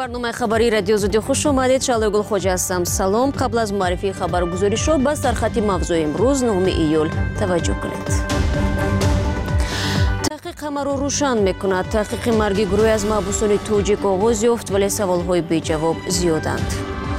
برنامه خبری رادیو زودی خوش اومدید. شعله گل خوجه هستم. سلام. قبل از معرفی خبرگزاری شو به سرخط موضوع امروز 9 ایول توجه کنید. تحقیق همه رو روشن میکند. تحقیق مرگ گروهی از محبوسان توجیک آغاز یافت ولی سوالهای بی جواب زیادند.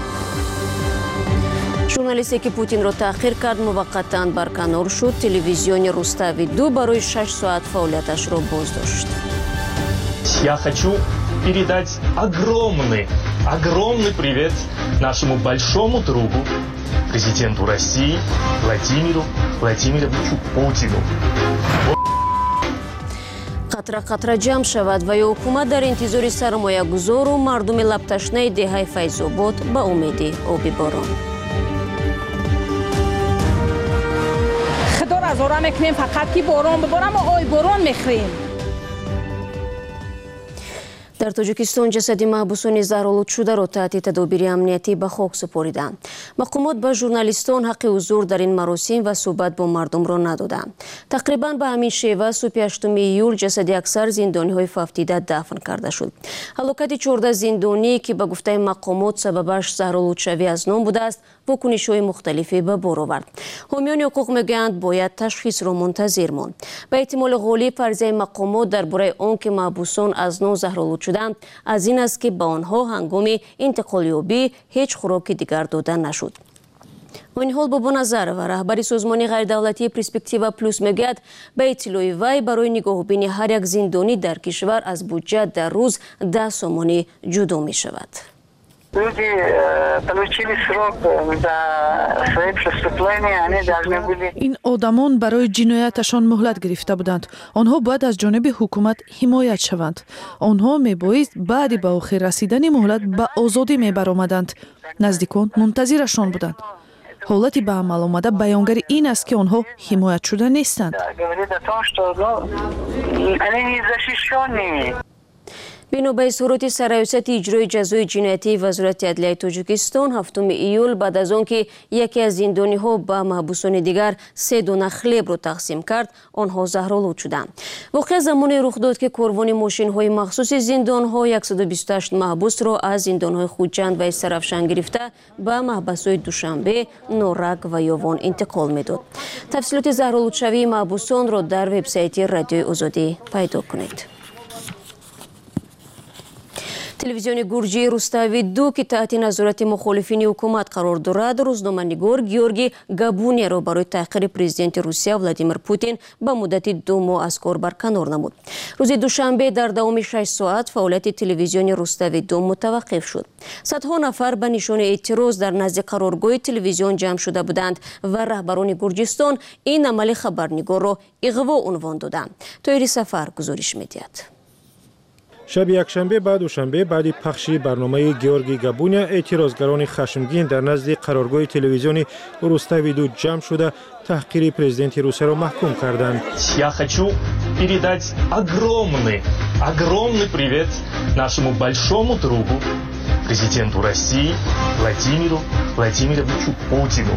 ژورنالیستی که پوتین را تحقیر کرد موقتا برکنار شد. تلویزیون روستاوی 2 برای 6 ساعت فعالیتش را بازداشت. Я хочу передать огромный привет нашему большому другу, президенту России Владимиру Владимировичу Путину. قطره جمع شود و حکومت در انتظار سرمایه‌گذار و مردم لب‌تشنه دهه فیض‌آباد به امید آب باران. خدا را زارا میکنیم فقط که باران بباره ما آی باران میخریم. در تاجیکستان جسد محبوسان زهرآلود شده را تحت تدابیر امنیتی به خاک سپاریدند. مقامات به ژورنالیستان حق حضور در این مراسم و صحبت با مردم را ندادند. تقریبا به همین شیوه صبح 8 ایول جسد اکثر زندانی‌های فوتیده دفن کرده شد. هلاکت 14 زندانی که به گفته مقامات سببش زهرآلود شوی از نام بوده است، واکنش‌های مختلفی به بار آورد. حامیان حقوق میگویند باید تشخیص را منتظر ماند. به احتمال غالب فرضیه مقامات درباره آنکه محبوسان از نو زهرآلود شدند از این است که به آنها هنگام انتقال یابی هیچ خوراک دیگر داده نشد. این حال بابا نظر و رهبری سازمان غیردولتی پرسپکتیو پلوس میگوید به اطلاع وی برای نگاهبینی هر یک زندانی در کشور از بودجه در روز 10 سومانی جدا می شود. این آدمان برای جنایتشان مهلت گرفته بودند. آنها باید از جانب حکومت حمایت شوند. آنها میبایست بعد به آخر رسیدن مهلت به آزادی میبرآمدند. نزدیکان منتظرشان بودند. حالتی به عمل آمده بیانگر این است که آنها حمایت شده نیستند. بنا به اظهارات سرریاست اجرای جزای جنایتی وزارت عدلیه تاجیکستان 7 ایول بعد از آنکه یکی از زندانی‌ها به محبوسان دیگر 3 دانه خلیب را تقسیم کرد، آنها زهرآلود شدند. واقعا زمانی رخ داد که کاروان ماشین‌های مخصوص زندان‌ها 128 محبوس را از زندان‌های خوجند و سرافشان گرفته به محبس‌های دوشنبه، نورک و یاوان انتقال می‌داد. تفصیلات زهرآلود شوی محبوسان را در وبسایت رادیوی آزادی پیدا کنید. تلویزیون گورجی روستاوی 2 که تحت نظارت مخالفین حکومت قرار دارد روزنامه‌نگار گیورگی گابونیا را برای تحقیر پرزیدنت روسیه ولادیمیر پوتین به مدت 2 ماه از کار برکنار نمود. روز دوشنبه در دوام 6 ساعت فعالیت تلویزیون روستاوی 2 متوقف شد. صدها نفر به نشان اعتراض در نزد قرارگاه تلویزیون جمع شده بودند و رهبران گرجستان این عمل خبرنگار را اغوا عنوان دادند. طاهر سفر گزارش می‌دهد. شب یکشنبه بعد دوشنبه بعد پخش برنامه گیورگی گابونیا اعتراضگران خشمگین در نزد قرارگاه تلویزیون روستاوی 2 جمع شده تحقیر پرزیدنت روسیه را محکوم کردند. Я хочу передать огромный привет нашему большому другу, президенту России Владимиру Владимировичу Путину.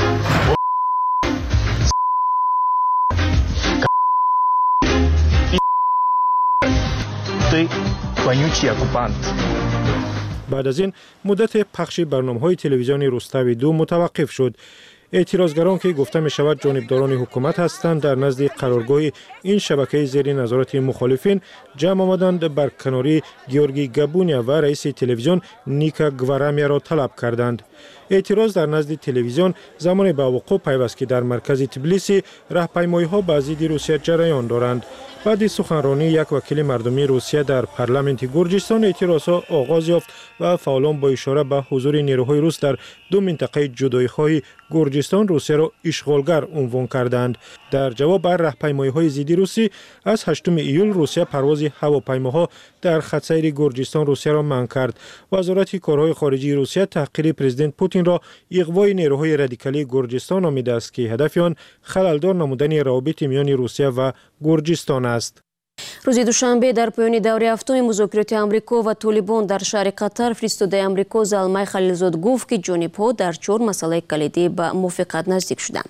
بعد از این مدت پخش برنامه‌های تلویزیون روستاوی 2 متوقف شد. اعتراضگران که گفته می شود جانبداران حکومت هستند در نزد قرارگاه این شبکه زیر نظارت مخالفین جمع آمدند بر کناری گیورگی گابونیا و رئیس تلویزیون نیکا گوارامیا را طلب کردند. اعتراض در نزد تلویزیون زمان به وقوع پیوست که در مرکز تبلیسی راهپیمایی‌ها به ضد روسیه جریان دارند. بعد سخنرانی یک وکیل مردمی روسیه در پارلمانت گرجستان اعتراضها آغاز یافت و فعالان با اشاره به حضور نیروهای روس در 2 منطقه جدایی‌خواه گرجستان روسیه را اشغالگر عنوان کردند. در جواب بر راهپیمایی‌های ضد روسی از 8 ایول روسیه پرواز هواپیماها در خط‌سیر گرجستان روسیه را منع کرد. وزارت کارهای خارجه روسیه تحقیر پرزیدنت پوتین را اغوای نیروهای رادیکالی گرجستان نامیده است که هدف آن خللدار نمودن روابط میان روسیه و گرجستان است. روز دوشنبه در پایان دوره هفتم مذاکرات آمریکا و طالبان در شهر قطر فرستاده آمریکا زلمه خلیلزاد گفت که جانب‌ها در 4 مسئله کلیدی به موافقت نزدیک شدند.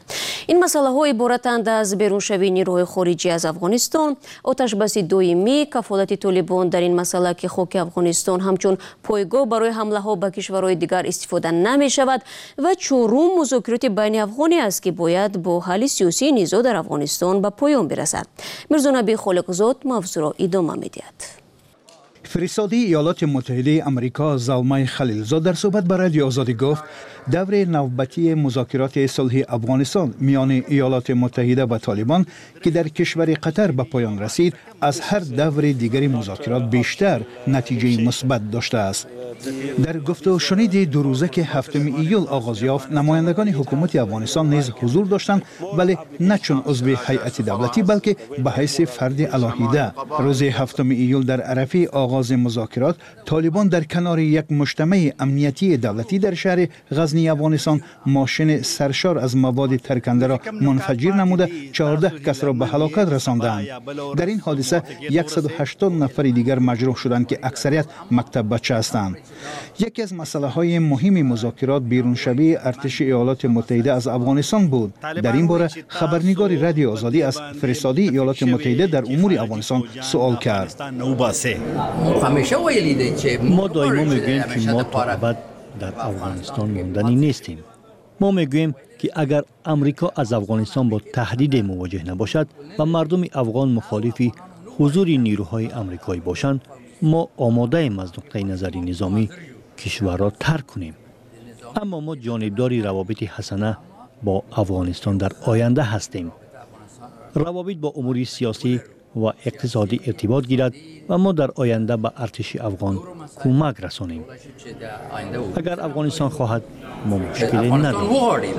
این مسئله‌ها عبارتند از بیرونشوی نیروهای خارجی از افغانستان، آتشبس دائمی، کفالت طالبان در این مسئله که خاک افغانستان همچون پایگاه برای حمله‌ها به کشورهای دیگر استفاده نمی‌شود و چهارم مذاکرات بین افغانی است که باید با حل سیاسی نزاع در افغانستان به پایان برسد. میرزا نبی خالقزاد موضوع را ادامه می‌دهد. فرستاده ایالات متحده آمریکا زلمای خلیلزاد در صحبت با رادیو آزادی گفت دور نوبتی مذاکرات صلح افغانستان میان ایالات متحده و طالبان که در کشور قطر به پایان رسید از هر دور دیگری مذاکرات بیشتر نتیجه مثبت داشته است. در گفت و شنید دو روزه که 7 ایول آغاز یافت، نمایندگان حکومت افغانستان نیز حضور داشتند، ولی نه چون عضو هیئت دولتی بلکه به حیث فرد علاهیده. روز 7 ایول در عرفه آغاز مذاکرات، طالبان در کنار یک مجتمع امنیتی دولتی در شهر غزنی افغانستان ماشین سرشار از مواد ترکنده را منفجر نموده 14 کس را به هلاکت رساندند. در این حادثه 180 نفر دیگر مجروح شدند که اکثریت مکتب بچه هستند. یکی از مسئله های مهم مذاکرات بیرونشوی ارتش ایالات متحده از افغانستان بود. در این باره خبرنگار رادیو آزادی از فرستاده ایالات متحده در امور افغانستان سوال کرد. ما دائما میگوییم که ما تا ابد در افغانستان ماندنی نیستیم. ما میگوییم که اگر امریکا از افغانستان با تهدید مواجه نباشد و مردم افغان مخالف حضور نیروهای امریکایی باشند، ما آماده ایم از نقطه نظری نظامی کشور را ترک کنیم. اما ما جانبداری روابط حسنه با افغانستان در آینده هستیم. روابط با امور سیاسی و اقتصادی ارتباط گیرد و ما در آینده به ارتش افغان کمک رسانیم. اگر افغانستان خواهد ما مشکلی نداریم.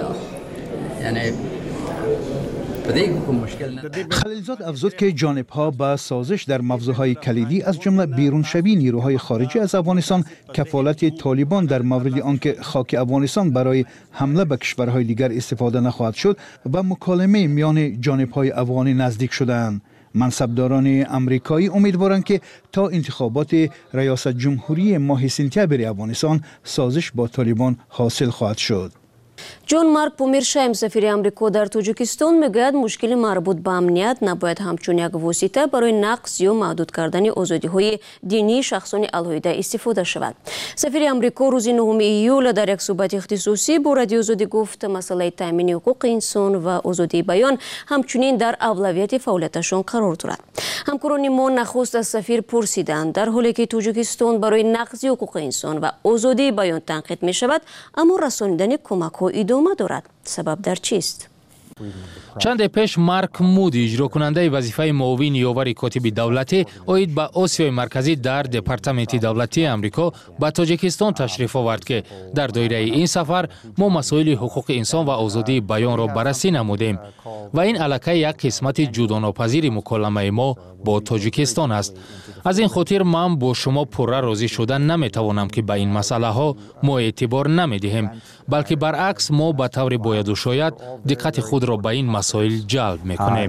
خلیلزاد افزود که جانب‌ها با سازش در موضوعهای کلیدی از جمله بیرونشوی نیروهای خارجی از افغانستان، کفالت طالبان در مورد آنکه خاک افغانستان برای حمله به کشورهای دیگر استفاده نخواهد شد و مکالمه میان جانب‌های افغانی نزدیک شدند. منصبداران امریکایی امیدوارند که تا انتخابات ریاست جمهوری ماه سپتامبر افغانستان سازش با طالبان حاصل خواهد شد. جون مارک پومیرشایم سفیر امریکا در تاجیکستان میگوید مشکل مربوط به امنیت نباید همچون یک واسطه برای نقض یا محدود کردن آزادی‌های دینی شخصان علیحده استفاده شود. سفیر امریکا روز 9 ایول در یک صحبت اختصاصی با رادیو آزادی گفت مسئله تامین حقوق انسان و آزادی بیان همچنین در اولویت فعالیتشان قرار دارد. همکاران ما نخست از سفیر پرسیدند در حالی که تاجیکستان برای نقض حقوق انسان و آزادی بیان تنقید می شود، اما رسانیدن کمک‌ها ادامه دارد. سبب در چیست؟ چند پیش مارک مودی، اجرا کننده وظیفه معاون یاور کاتب دولتی عاید به آسیای مرکزی در دپارتمنت دولتی امریکا به تاجیکستان تشریف آورد که در دایره این سفر ما مسائل حقوق انسان و آزادی بیان را بررسی نمودیم و این الکی یک قسمت جداناپذیر مکالمه ما با تاجیکستان است. از این خاطر من با شما پره راضی شدن نمیتوانم که به این مسئله ها ما اعتبار نمیدهیم، بلکه برعکس ما به طور باید و شاید دقت خود را به این مسائل جلب میکنیم.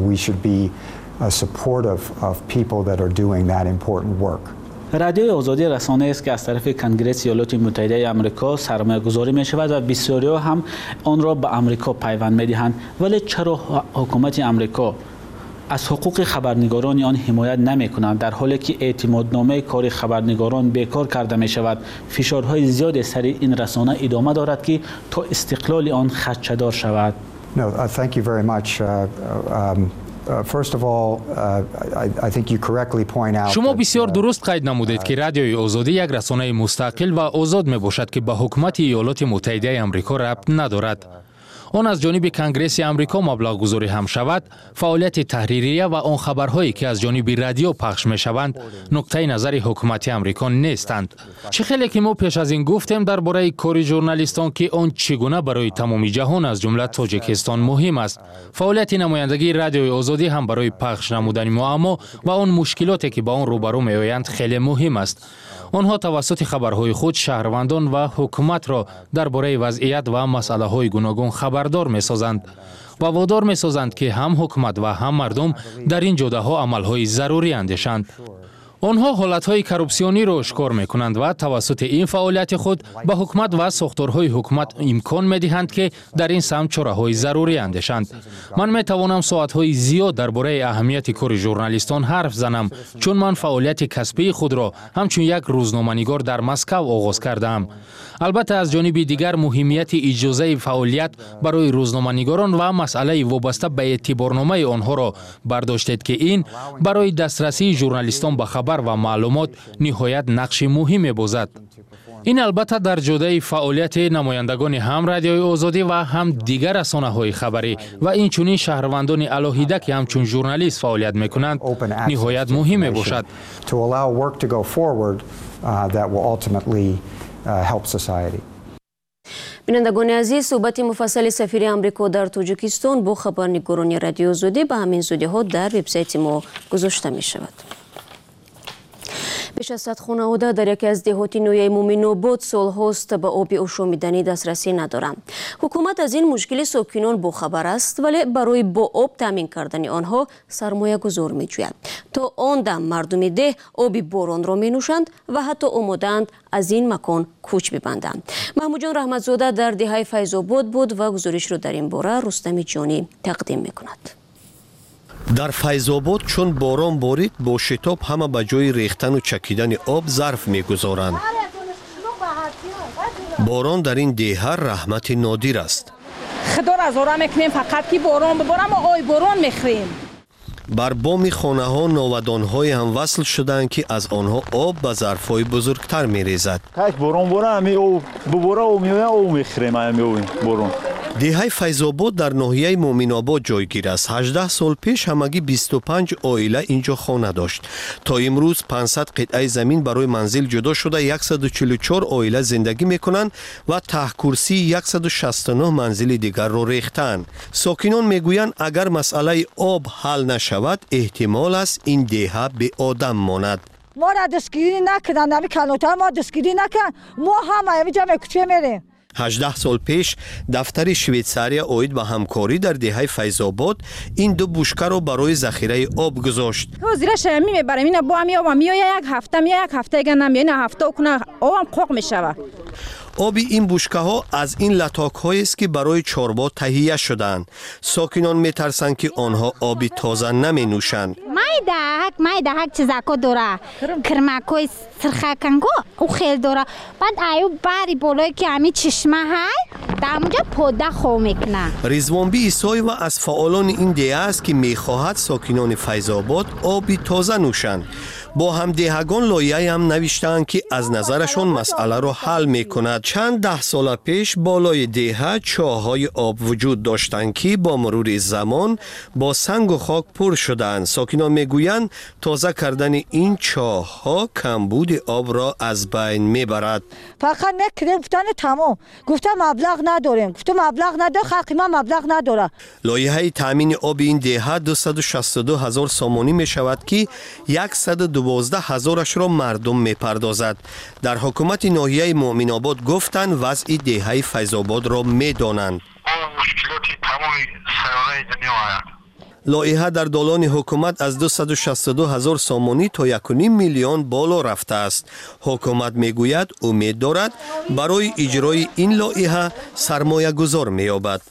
رادیو آزادی رسانه است که از طرف کنگره ایالات متحده آمریکا سرمایه گذاری می شود و بسیاری هم آن را به آمریکا پیوند می دهند. ولی چرا حکومت آمریکا از حقوق خبرنگاران آن حمایت نمی کنند در حالی که اعتمادنامه کار خبرنگاران بیکار کرده می شود؟ فشارهای زیاد سر این رسانه ادامه دارد که تا استقلال آن خدشه‌دار شود. شما بسیار درست قید نمودید که رادیوی آزادی یک رسانه مستقل و آزاد می باشد که به حکومت ایالات متحده آمریکا ربط ندارد. آن از جانب کنگره آمریکا مبلغ گذاری هم شود، فعالیت تحریریه و آن خبرهایی که از جانب رادیو پخش می شوند نقطه نظر حکومت آمریکا نیستند. چه خیلی که ما پیش از این گفتیم درباره کار ژورنالیستان که آن چگونه برای تمام جهان از جمله تاجیکستان مهم است. فعالیت نمایندگی رادیوی آزادی هم برای پخش نمودن معما و آن مشکلاتی که با آن روبرو می آیند خیلی مهم است. آنها توسط خبرهای خود شهروندان و حکومت را درباره وضعیت و مسئله‌های گوناگون خبردار می‌سازند و وادار می‌سازند که هم حکومت و هم مردم در این جده‌ها عمل‌های ضروری اندیشند. آنها حالتهای کروپسیونی را اشکار میکنند و توسط این فعالیت خود به حکومت و ساختارهای حکومت امکان میدهند که در این سمت چاره‌های ضروری اندیشند. من میتوانم ساعتهای زیاد درباره اهمیت کار ژورنالیستان حرف زنم، چون من فعالیت کسبی خود را همچون یک روزنامه‌نگار در مسکو آغاز کردم. البته از جانب دیگر مهمیت اجازه فعالیت برای روزنامه‌نگاران و مسئله وابسته به اعتبارنامه آنها را برداشتید که این برای دسترسی ژورنالیستان به خبر و معلومات نهایت نقش مهمی بازد. این البته در جدای فعالیت نمایندگان هم رادیوی آزادی و هم دیگر رسانه‌های خبری و این چنین شهروندان علاهیده که همچون ژورنالیست فعالیت میکنند نهایت مهم باشد. بینندگان عزیز، صحبت مفصل سفیر امریکا در تاجیکستان با خبرنگاران رادیو آزادی به همین زودی ها در وبسایت ما گذاشته می شود. بیش از 100 خانواده در یکی از دهات نویه مومن‌آباد سالهاست به آب آشامیدنی دسترسی ندارند. حکومت از این مشکل ساکنان باخبر است، ولی برای با آب تامین کردن آنها سرمایه گذار می‌جوید. تا آن دم مردم ده آب باران را می‌نوشند و حتی آماده‌اند از این مکان کوچ ببندند. محمود جان رحمتزاده در دهه فیض‌آباد بود و گزارش را در این باره رستم جانی تقدیم می‌کند. در فیض‌آباد چون باران بارید با شتاب همه به جای ریختن و چکیدن آب ظرف می‌گذارند. باران در این دهه رحمت نادر است. خدا را زارا میکنیم فقط که باران ببارم و آی باران میخریم. بر بام خانه ها ناودان‌های هم وصل شدند که از آنها آب به ظرف‌های بزرگتر می‌ریزد. یک باران باره همی او بباره او میوه او میخریم همی باران. دهه فیض‌آباد در ناحیه مومن‌آباد جایگیر است. 18 سال پیش همگی 25 عائله اینجا خانه داشت. تا امروز 500 قطعه زمین برای منزل جدا شده 144 عائله زندگی میکنند و ته کرسی 169 منزل دیگر را ریختند. ساکنان میگویند اگر مسئله آب حل نشود احتمال است این دهه به آدم ماند. ما را دستگیری نکردن، نمی کلانتر ما دستگیری نکن، ما هم اینجا کوچه میریم. 18 سال پیش دفتر شویتساریا اوید به همکاری در دهه فیض‌آباد این دو بشکه را برای ذخیره آب گذاشت. زیر شمی میبریم اینا با می آب میاد یک هفته اگر نمیاد نه هفته کنه آبم قوق میشود. آب این بشکه ها از این لتاک هایی است که برای چاربا تهیه شدند. ساکنان میترسند که آنها آب تازه نمی نوشند. مای دهک چیزاکو داره کرماکوی سرخکنگو او خیل داره بعد ایو باری بالای که همی چشمه های در اونجا پوده خو میکنه. رضوان بی عیسی و از فعالان این دهه است که میخواهد ساکنان فیض‌آباد آب تازه نوشند. با هم دهگان لایحه هم نوشتند که از نظرشون مسئله را حل میکند. چند ده سال پیش بالای دهه چاه‌های آب وجود داشتند که با مرور زمان با سنگ و خاک پر شدند. ساکنان میگویند تازه کردن این چاه‌ها کمبود آب را از بین میبرد. فقط نکردیم گفتن تمام، گفتم مبلغ نداریم، گفتم مبلغ نداره، خلق ما مبلغ نداره. لایحه تامین آب این دهه 262,000 سامانی می شود که 112,000 را مردم می پردازد. در حکومت ناحیه مومن‌آباد گفتند وضع دهه فیض‌آباد را می دانند. لایحه در دوران حکومت از 262,000 سامانی تا 1.5 میلیون بالا رفته است. حکومت میگوید امید دارد برای اجرای این لایحه سرمایه گذار مییابد.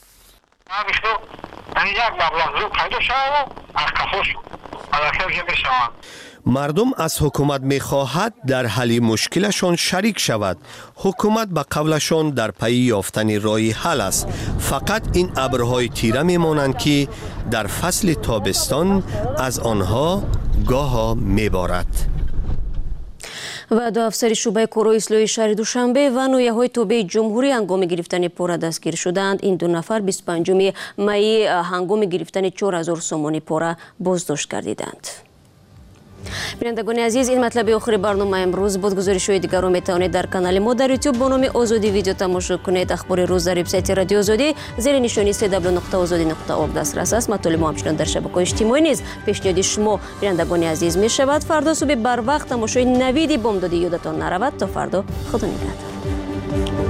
مردم از حکومت میخواهد در حل مشکلشان شریک شود. حکومت به قولشان در پی یافتن راه حل است. فقط این ابرهای تیره میمانند که در فصل تابستان از آنها گاها میبارد. و دو افسر شعبه کورو اصلاحی شهر دوشنبه و نویه‌های توبه جمهوری هنگام گرفتن پوره دستگیر شدند. این دو نفر 25 می هنگام گرفتن 4,000 سومانی پوره بازداشت گردیدند. بینندگان عزیز، این مطلب آخر برنامه امروز بود. گزارش‌های دیگر را میتوانید در کانال ما در یوتیوب با نام آزادی ویدیو تماشا کنید. اخبار روز در وبسایت رادیو آزادی زیر نشانی www.azadi.org دسترس است. مطالب ما همچنان در شبکه‌های اجتماعی نیز پیشنهاد شما بینندگان عزیز می شود. فردا صبح بر وقت تماشای نوید بامدادی یادتان نرود. تا فردا خدا نگهدار.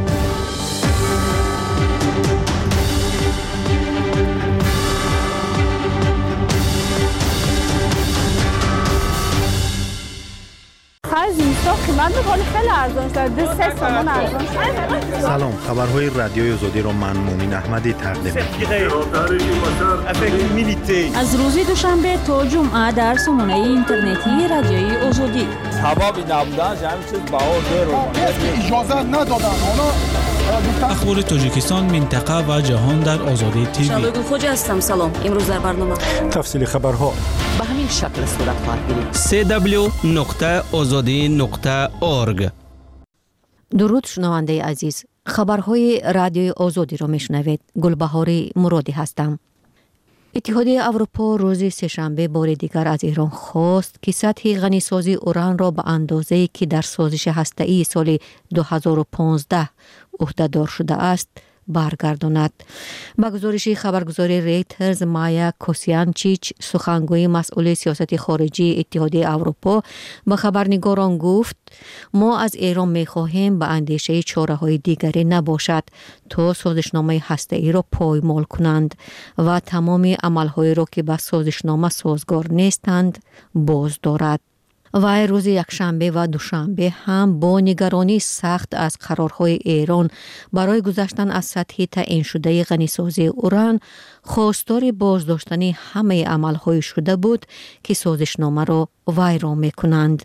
من می‌خوام خیلی ارزان شده 3 تومان ارزان شده. سلام، خبرهای رادیوی آزادی را من مومن احمدی تقدیم می‌کنم. از روز دوشنبه تا جمعه در سامانه اینترنتی رادیوی آزادی. حبابی نبودن همین چیز باور رو اجازه ندادن. اخبار تاجیکستان، منطقه و جهان در آزادی تیوی. شبگون خوج هستم. سلام. امروز در برنامه تفصیل خبرها به همین شکل صورت خواهد گرفت. www.azadi.org. درود شنونده عزیز، خبرهای رادیوی آزادی را میشنوید. گلبهاری مرادی هستم. اتحادیه اروپا روز سه‌شنبه بار دیگر از ایران خواست که سطح غنیسازی اوران را به اندازه‌ای که در سازش هسته‌ای سال 2015 عهده‌دار شده است برگرداند. با گزارش خبرگزاری ریترز، مایا کوسیانچیچ، سخنگوی مسئول سیاست خارجی اتحادیه اروپا، به خبرنگاران گفت ما از ایران می‌خواهیم به اندیشه چاره‌های دیگری نباشد تا سازشنامه هسته‌ای را پایمال کنند و تمام عمل‌های را که با سازشنامه سازگار نیستند باز دارد. و روز یکشنبه و دوشنبه هم با نگرانی سخت از قرارهای ایران برای گذشتن از سطح تعیین شده غنیسازی اوران خواستار بازداشتن همه عملهای شده بود که سازشنامه را ویران می‌کنند.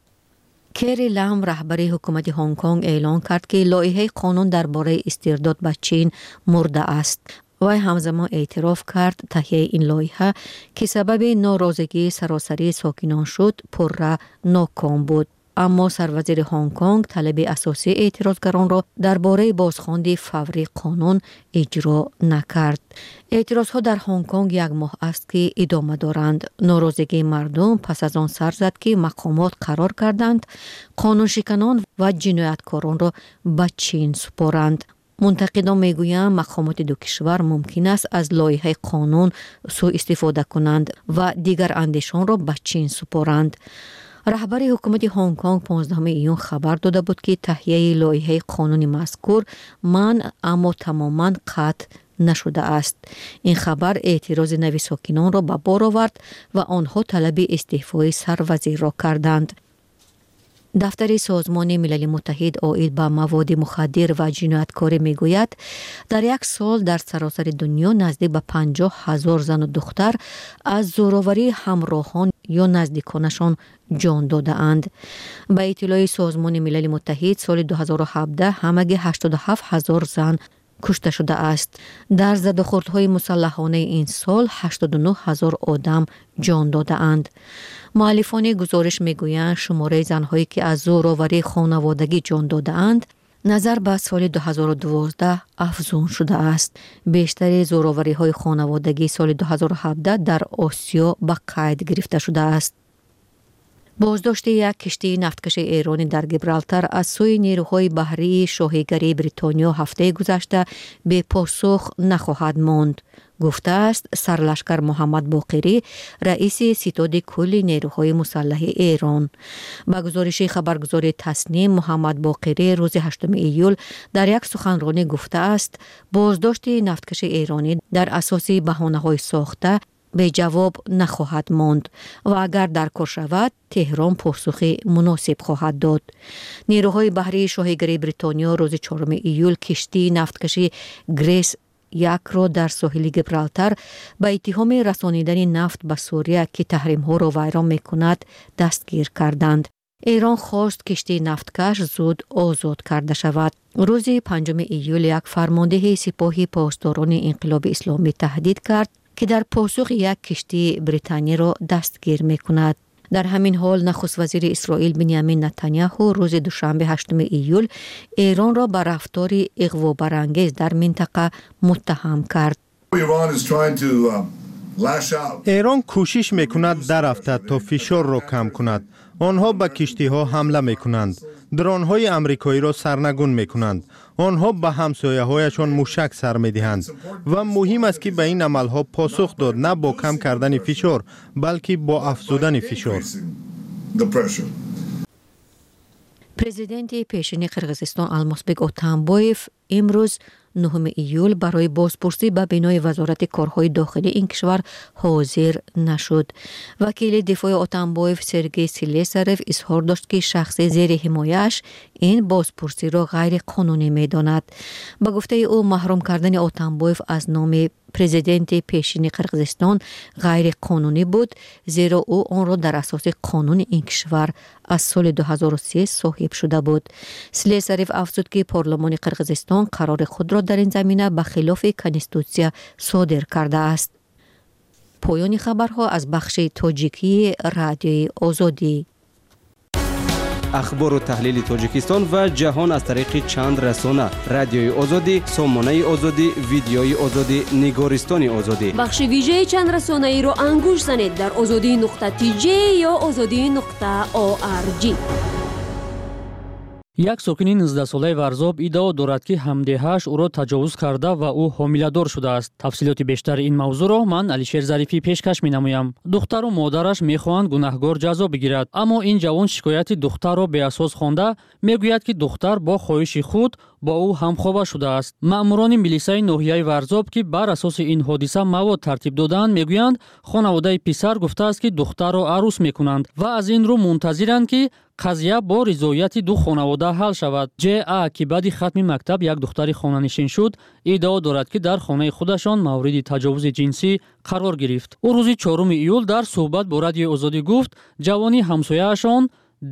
کری لام رهبر حکومت هنگ کنگ اعلان کرد که لایحه قانون درباره استرداد به چین مرده است. و همزمان اعتراف کرد تهیه این لایحه که سبب ناراضگی سراسری ساکنان شد پرره ناکام بود. اما سروزیر هنگ کنگ طلب اساسی اعتراضگران را درباره بازخواندن فوری قانون اجرا نکرد. اعتراضها در هنگ کنگ 1 ماه است که ادامه دارند. ناراضگی مردم پس از آن سر زد که مقامات قرار کردند قانون شکنان و جنایتکاران را به چین سپارند. منتقدان میگویند مقامات دو کشور ممکن است از لایحه قانون سوء استفاده کنند و دیگر اندیشان را به چین سپارند. رهبر حکومت هنگ کنگ 15 ایون خبر داده بود که تهیه لایحه قانون مذکور منع اما تماما قطع نشده است. این خبر اعتراض نوی ساکنان را به بار آورد و آنها طلب استعفای سروزیر را کردند. دفتر سازمان ملل متحد عائد به مواد مخدر و جنایتکاری میگوید در 1 سال در سراسر دنیا نزدیک به 50,000 زن و دختر از زورآوری همراهان یا نزدیکانشان جان داده اند. به اطلاع سازمان ملل متحد سال 2017 همگی 87,000 زن کشته شده است. در زدوخوردهای مسلحانه این سال 89,000 آدم جان داده اند. مؤلفان گزارش میگویند شماره زنهایی که از زورآوری خانوادگی جان داده اند نظر به سال 2012 افزون شده است. بیشتر زورآوری های خانوادگی سال 2017 در آسیا به قید گرفته شده است. بازداشت یک کشتی نفتکش ایرانی در گیبرالتار از سوی نیروهای بحری شاهیگری بریتانیا هفته گذشته به پاسخ نخواهد ماند، گفته است سرلشکر محمد باقری، رئیس ستاد کل نیروهای مسلح ایران. با گزارش خبرگزاری تسنیم، محمد باقری روز 8 ایول در یک سخنرانی گفته است بازداشت نفتکش ایرانی در اساس بهانه‌های ساخته به جواب نخواهد ماند و اگر در کار شود تهران پاسخی مناسب خواهد داد. نیروهای بحری شاهیگری بریتانیا روز 4 ایول کشتی نفتکشی گریس 1 را در ساحل گیبرالتار به اتهام رسانیدن نفت به سوریه که تحریم‌ها را ویران می‌کند دستگیر کردند. ایران خواست کشتی نفتکش زود آزاد کرده شود. روز 5 ایول یک فرمانده سپاه پاسداران انقلاب اسلامی تهدید کرد که در پاسخ یک کشتی بریتانیایی را دستگیر می‌کند. در همین حال نخست وزیر اسرائیل بنیامین نتانیاهو روز دوشنبه 8 ایول ایران را به رفتار اغوا‌برانگیز در منطقه متهم کرد. ایران کوشش میکند درافتد تا فشار را کم کند. آنها به کشتی ها حمله میکنند. درون های امریکایی را سرنگون میکنند. آنها به همسایه هایشان موشک سر میدهند و مهم است که به این عمل ها پاسخ داد، نه با کم کردن فشار بلکه با افزودن فشار. پرزیدنت پیشین قرغیزستان المازبک اتامبایف امروز 9 ایول برای بازپرسی به بینای وزارت کارهای داخلی این کشور حاضر نشد. وکیل دفاع اتنبایف سرگئی سلیساروف اظهار داشت که شخص زیر حمایه‌اش این بازپرسی را غیر قانونی می‌داند. با گفته او محروم کردن اتنبایف از نام پرزیدنت پیشین قرقیزستان غیر قانونی بود، زیرا او آن را در اساس قانون این کشور از سال 2003 صاحب شده بود. سلیساروف افزود که پارلمان قرقیزستان قرار خود را در این زمینه به خلاف کنستیتوسیا صادر کرده است. پایان خبرها از بخش تاجیکی رادیوی آزادی. اخبار و تحلیل تاجیکستان و جهان از طریق چند رسانه: رادیوی آزادی، سامانه آزادی، ویدیوی آزادی، نگارستان آزادی. بخش ویژه چند رسانه ای را انگوش زنید در azadi.tj یا azadi.org. یک ساکن 19 ساله ورزاب ادعا دارد که همدیهاش او را تجاوز کرده و او حامله‌دار شده است. تفصیلات بیشتر این موضوع را من علیشیر ظریفی پیشکش می‌نمایم. دختر و مادرش می‌خواهند گناهگار جزا بگیرد، اما این جوان شکایت دختر را به اساس خوانده میگوید که دختر با خواهش خود با او همخوابه شده است. مأموران ملیسای ناحیه ورزاب که بر اساس این حادثه مواد ترتیب دادند میگویند خانواده پسر گفته است که دختر را عروس میکنند و از این رو منتظرند که قضیه با رضایت دو خانواده حل شود. جا که بعد ختم مکتب یک دختر خانه‌نشین شد، ادعا دارد که در خانه خودشان مورد تجاوز جنسی قرار گرفت. او روز 4 ایول در صحبت با رادیوی آزادی گفت جوانی همسایه‌شان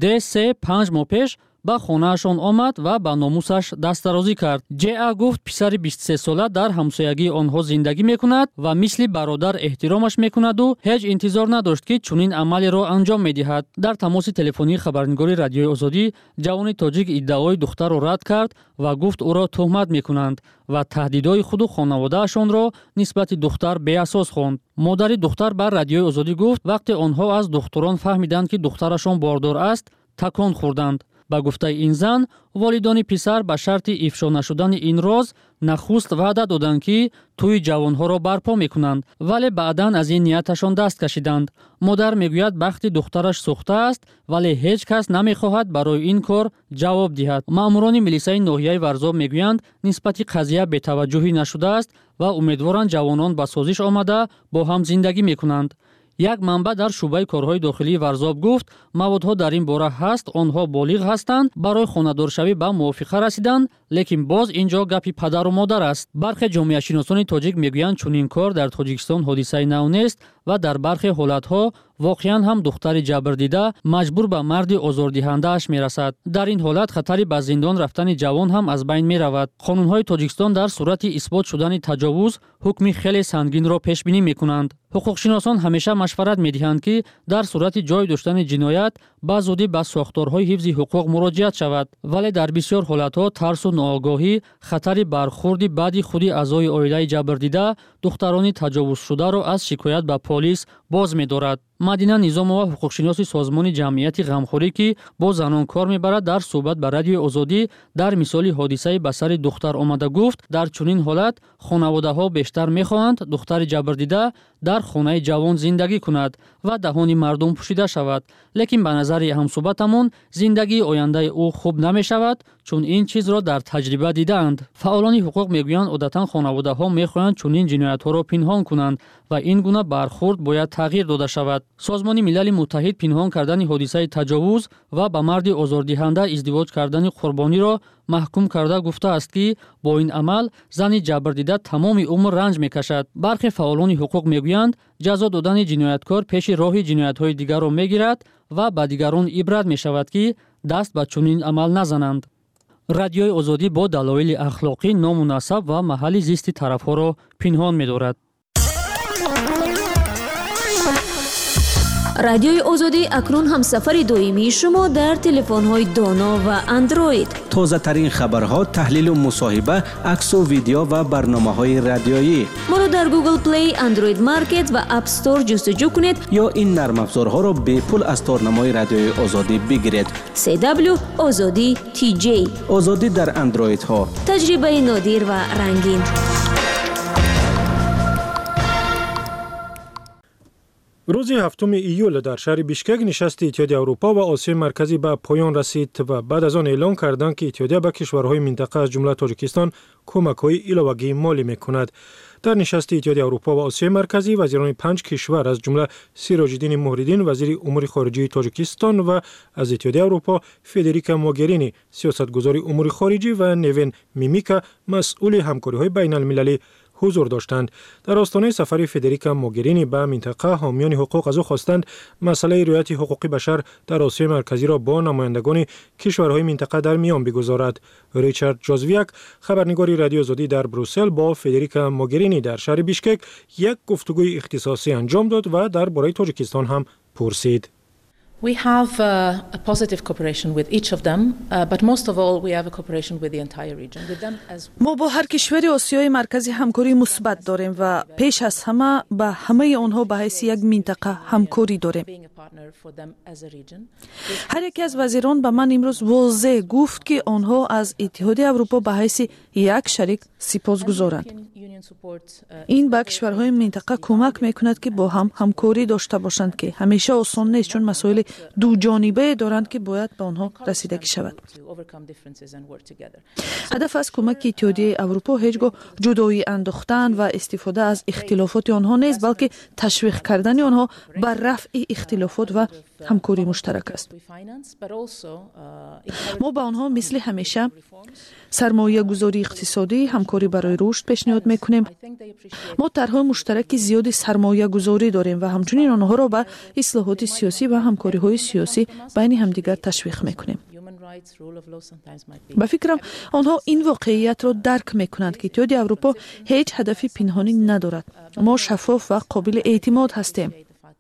د 5 ماه پیش با خانه‌شان آمد و با ناموسش دسترازی کرد. جا گفت پسر 23 ساله در همسایگی آنها زندگی میکند و مثل برادر احترامش میکند و هیچ انتظار نداشت که چنین عملی را انجام میدهد. در تماس تلفنی خبرنگار رادیوی آزادی جوان تاجیک ادعای دختر را رد کرد و گفت او را تهمت میکنند و تهدیدهای خود و خانواده‌شان را نسبت دختر بی اساس خواند. مادر دختر بر رادیوی آزادی گفت وقتی آنها از دختران فهمیدند که دخترشان باردار است، تکان خوردند. با گفته این زن، والدان پسر به شرط افشا نشدن این راز نخست وعده دادند که توی جوانها را برپا میکنند، ولی بعداً از این نیتشان دست کشیدند. مادر میگوید بخت دخترش سوخته است ولی هیچ کس نمیخواهد برای این کار جواب دهد. مأموران ملیسای ناحیه ورزاب میگویند نسبت قضیه بی‌توجهی نشده است و امیدوارند جوانان به سازش آمده با هم زندگی میکنند. یک منبع در شعبه کارهای داخلی ورزاب گفت موادها در این باره هست، آنها بالغ هستند، برای خانه‌دارشوی به موافقه رسیدند، لیکن باز اینجا گپی پدر و مادر است. برخی جامعه شناسان تاجیک میگویند چنین کار در تاجیکستان حادثه نو نیست و در برخی حالتها واقعا هم دختر جبردیده مجبور به مرد آزاردهنده اش میرسد. در این حالت خطری به زندان رفتن جوان هم از بین میرود. قانونهای تاجیکستان در صورت اثبات شدن تجاوز حکم خیلی سنگین را پیش بینی میکنند. حقوقشناسان همیشه مشورت میدهند که در صورت جای داشتن جنایت به زودی به ساختارهای حفظ حقوق مراجعه شود، ولی در بسیار حالتها ترس و ناآگاهی خطر برخورد بعد خودی اعضای عائله جبردیده دختران تجاوز شده را از شکایت به پلیس باز می‌دارد. مدینه نظامова حقوقشناسی سازمان جمعیت غمخوری که با زنان کار میبرد در صحبت با رادیوی آزادی در مثال حادثه به سر دختر آمده گفت در چنین حالت خانواده‌ها بیشتر می‌خواهند دختر جبردیده در خانه جوان زندگی کند و دهان مردم پوشیده شود، لیکن به نظر همصحبتمان زندگی آینده او خوب نمی‌شود چون این چیز را در تجربه دیدند. فعالان حقوق میگویند عادتاً خانواده‌ها می‌خواهند چنین جنایت‌ها را پنهان کنند و این گونه برخورد باید تغییر داده شود. سازمان ملل متحد پنهان کردن حادثه تجاوز و با مرد آزاردهنده ازدواج کردن قربانی را محکوم کرده گفته است که با این عمل زن جبردیده تمام عمر رنج میکشد. برخی فعالان حقوق میگویند جزا دادن جنایتکار پیش راه جنایت‌های دیگر را میگیرد و به دیگران عبرت میشود که دست به چنین عمل نزنند. رادیوی آزادی با دلایل اخلاقی نامناسب و محل زیست طرف‌ها را پنهان می‌دارد. رادیوی آزادی اکنون هم سفر دائمی شما در تلفن‌های دانا و اندروید. تازه ترین خبرها، تحلیل و مصاحبه، عکس و ویدیو و برنامه‌های رادیویی. ما را در گوگل پلی، اندروید مارکت و اپ استور جستجو کنید یا این نرم افزارها را به پول از تارنمای رادیوی آزادی بگیرید. CW آزادی TJ. آزادی در اندروید ها. تجربه نادر و رنگین. روز 7 ایول در شهر بیشکک نشست اتحادیه اروپا و آسیای مرکزی به پایان رسید و بعد از آن اعلام کردند که اتحادیه به کشورهای منطقه از جمله تاجیکستان کمک‌های علاوه‌ای مالی می‌کند. در نشست اتحادیه اروپا و آسیای مرکزی وزیران 5 کشور از جمله سیراج الدین مهرالدین وزیر امور خارجه تاجیکستان و از اتحادیه اروپا فدریکا موگرینی سیاستگزار امور خارجه و نیوین میمیکا مسئول همکاری‌های بین‌المللی حضور داشتند. در آستانه سفر فدریکا موگرینی به منطقه حامیان حقوق از او خواستند مسئله رعایت حقوق بشر در آسیای مرکزی را با نمایندگان کشورهای منطقه در میان بگذارد. ریچارد جوزویک خبرنگار رادیو آزادی در بروسل با فدریکا موگرینی در شهر بیشکک یک گفتگوی اختصاصی انجام داد و درباره تاجیکستان هم پرسید. We have a positive cooperation with each of them, but most of all we have a cooperation with the entire region. With them as ما با هر کشوری آسیای مرکزی همکاری مثبت داریم و پیش از همه با همه آنها به حیث یک منطقه همکاری داریم. هر یک از وزیران به من امروز واضح گفت که آنها از اتحادیه اروپا به حیث یک شریک سپاسگزارند. این به کشورهای منطقه کمک میکند که با هم همکاری داشته باشند که همیشه آسان نیست چون مسائل دو جانبه دارند که باید به آنها رسیدگی شود. هدف از کمک اتحادیه اروپا هیچگاه جدایی انداختن و استفاده از اختلافات آنها نیست بلکه تشویق کردن آنها بر رفع اختلافات و همکاری مشترک است. ما به آنها مثل همیشه سرمایه گذاری اقتصادی، همکاری برای رشد پیشنهاد میکنیم. ما طرح‌های مشترک زیادی سرمایه گذاری داریم و همچنین آنها را به اصلاحات سیاسی و همکاری های سیاسی بین همدیگر تشویق میکنیم. به فکرم آنها این واقعیت را درک میکنند که اتحادیه اروپا هیچ هدف پنهانی ندارد. ما شفاف و قابل اعتماد هستیم.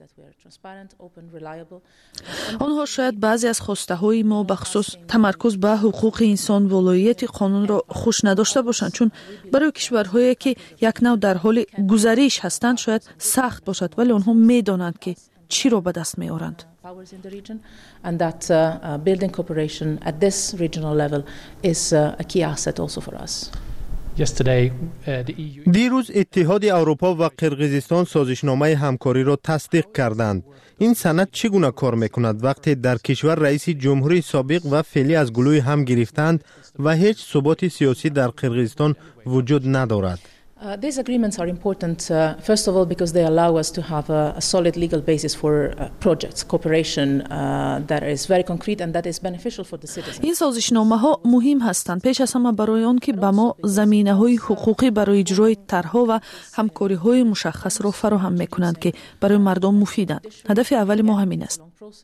آنها شاید بعضی از خواسته های ما بخصوص تمرکز به حقوق انسان و ولایت قانون را خوش نداشته باشند چون برای کشورهایی که یک نوع در حال گذریش هستند شاید سخت باشد ولی آنها میدانند که چی را به دست میآورند. And that building cooperation at this regional level is a key asset also for us. دیروز اتحاد اروپا و قرقیزستان سازشنامه همکاری را تصدیق کردند. این سند چگونه کار میکند وقتی در کشور رئیس جمهوری سابق و فعلی از گلوی هم گرفتند و هیچ ثبات سیاسی در قرقیزستان وجود ندارد؟ These agreements are important, first of all, because they allow us to have a solid legal basis for projects, cooperation that is very concrete and that is beneficial for the citizens. این سازشنامه ها مهم هستند پیش از همه برای آن که به ما زمینه های حقوقی برای اجرای طرح‌ها و همکاری های مشخص را فراهم میکنند که برای مردم مفیدند. هدف اول ما همین است.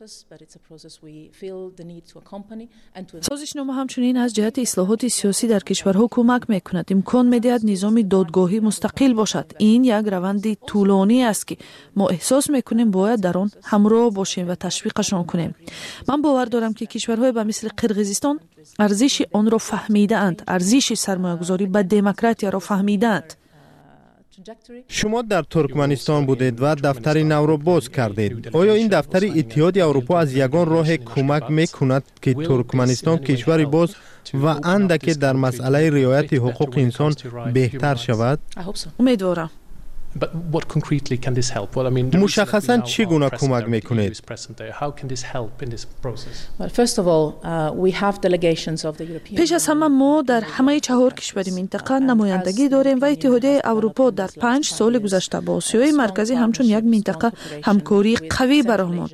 سازشنامه همچنین از جهت اصلاحات سیاسی در کشورها کمک میکند. امکان میدهد نظام دادگاهی مستقل باشد. این یک روند طولانی است که ما احساس میکنیم باید در آن همراه باشیم و تشویقشان کنیم. من باور دارم که کشورهای به مثل قرقیزستان ارزش آن را فهمیده‌اند، ارزش سرمایه‌گذاری به دموکراسی را فهمیده‌اند. شما در ترکمنستان بودید و دفتر نو را باز کردید. آیا این دفتر اتحاد اروپا از یگان راه کمک میکند که ترکمنستان کشوری باز و اندکی در مسئله رعایت حقوق انسان بهتر شود؟ امیدوارم. مشخصاً چگونه کمک میکنید؟ پیش از همه ما در همه 4 کشور منطقه نمایندگی داریم و اتحادیه اروپا در 5 سال گذشته با آسیای مرکزی همچون یک منطقه همکاری قوی برآمد.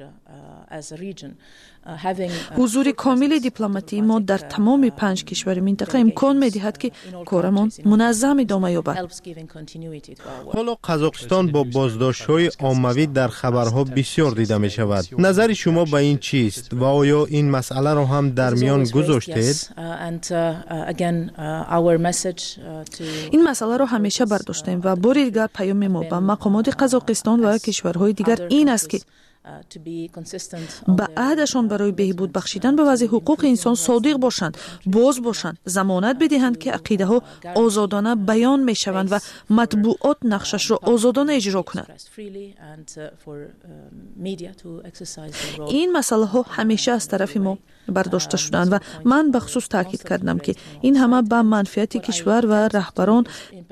حضور کامل دیپلماتی ما در تمام 5 کشور منطقه امکان می‌دهد که کارمان منظم ادامه یابد. حالا قزاقستان با بازداشت‌های عمومی در خبرها بسیار دیده می‌شود. نظر شما به این چیست و آیا این مسئله را هم در میان گذاشتید؟ این مسئله را همیشه برداشتیم و بار دیگر پیام ما به مقامات قزاقستان و کشورهای دیگر این است که ба аҳдашон барои беҳбуд бахшидан ба вазъи ҳуқуқи инсон содиқ бошанд, боз бошанд, замонат бидиҳанд ки ақидаҳо озодона баён мешаванд ва матбуот нақшашро озодона иҷро кунанд. ин масъалаҳо ҳамеша аз тарафи мо бардошта шуданд ва ман бахусус таъкид кардам ки ин ҳама ба манфиати кишвар ва раҳбарон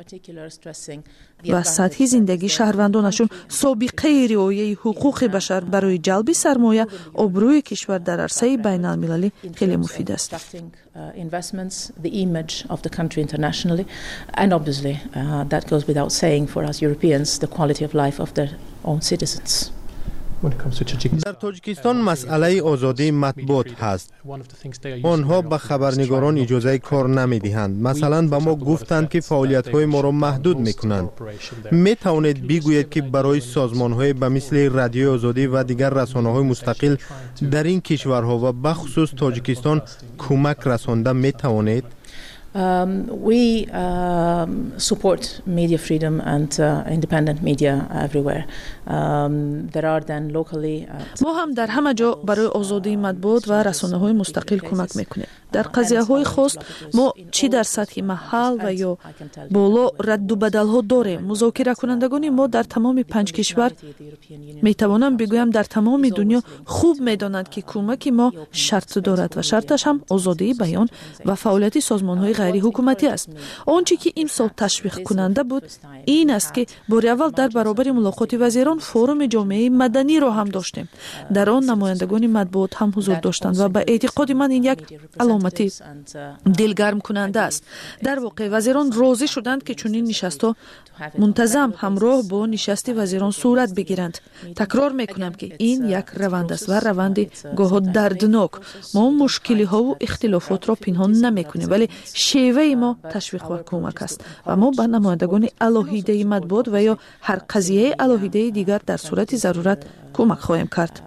ва сатҳи зиндагии шаҳрвандонашон собиқаи риояи ҳуқуқи башар барои ҷалби сармоя обрӯи кишвар дар арсаи байналмилалӣ хеле муфид аст. Investments, the image of the country internationally, and obviously that goes without saying for us Europeans, the quality of life of their own citizens. در تاجیکستان مسئله آزادی مطبوعات هست. آنها به خبرنگاران اجازه کار نمیدهند. مثلا به ما گفتند که فعالیت‌های ما را محدود می‌کنند. می توانید بگویید که برای سازمان‌های به مثل رادیوی آزادی و دیگر رسانه‌های مستقل در این کشورها و به خصوص تاجیکستان کمک رسانده می توانید؟ We support media freedom and independent media everywhere. There are then locally ما هم در همه جا برای آزادی مطبوعات و رسانه‌های مستقل کمک میکنیم. در قضیه‌های خاص ما چی در سطح محل و یا بالا رد و بدل‌ها داریم. مذاکره کنندگان ما در تمام 5 کشور میتوانم بگویم در تمام دنیا خوب میدانند که کمک ما شرط دارد و شرطش هم آزادی بیان و فعالیت سازمان‌های غیر حکومتی است. آنچه که امسال تشویق کننده بود این است که بار اول در برابر ملاقات وزیران فورم جامعه مدنی را هم داشتیم. در آن نمایندگان مطبوعات هم حضور داشتند و به اعتقاد من این یک علامتی دلگرم کننده است. در واقع وزیران راضی شدند که چنین نشست‌ها منتظم همراه با نشست وزیران صورت بگیرند. تکرار میکنم که این یک روند است و روند گاه دردناک. ما مشکل‌ها و اختلافات را پنهان نمی‌کنیم ولی شیوه ما تشویق و کمک است و ما به نمایندگان الهیده مطبوعات و یا هر قضیه الهیده دیگر در صورت ضرورت کمک خواهیم کرد.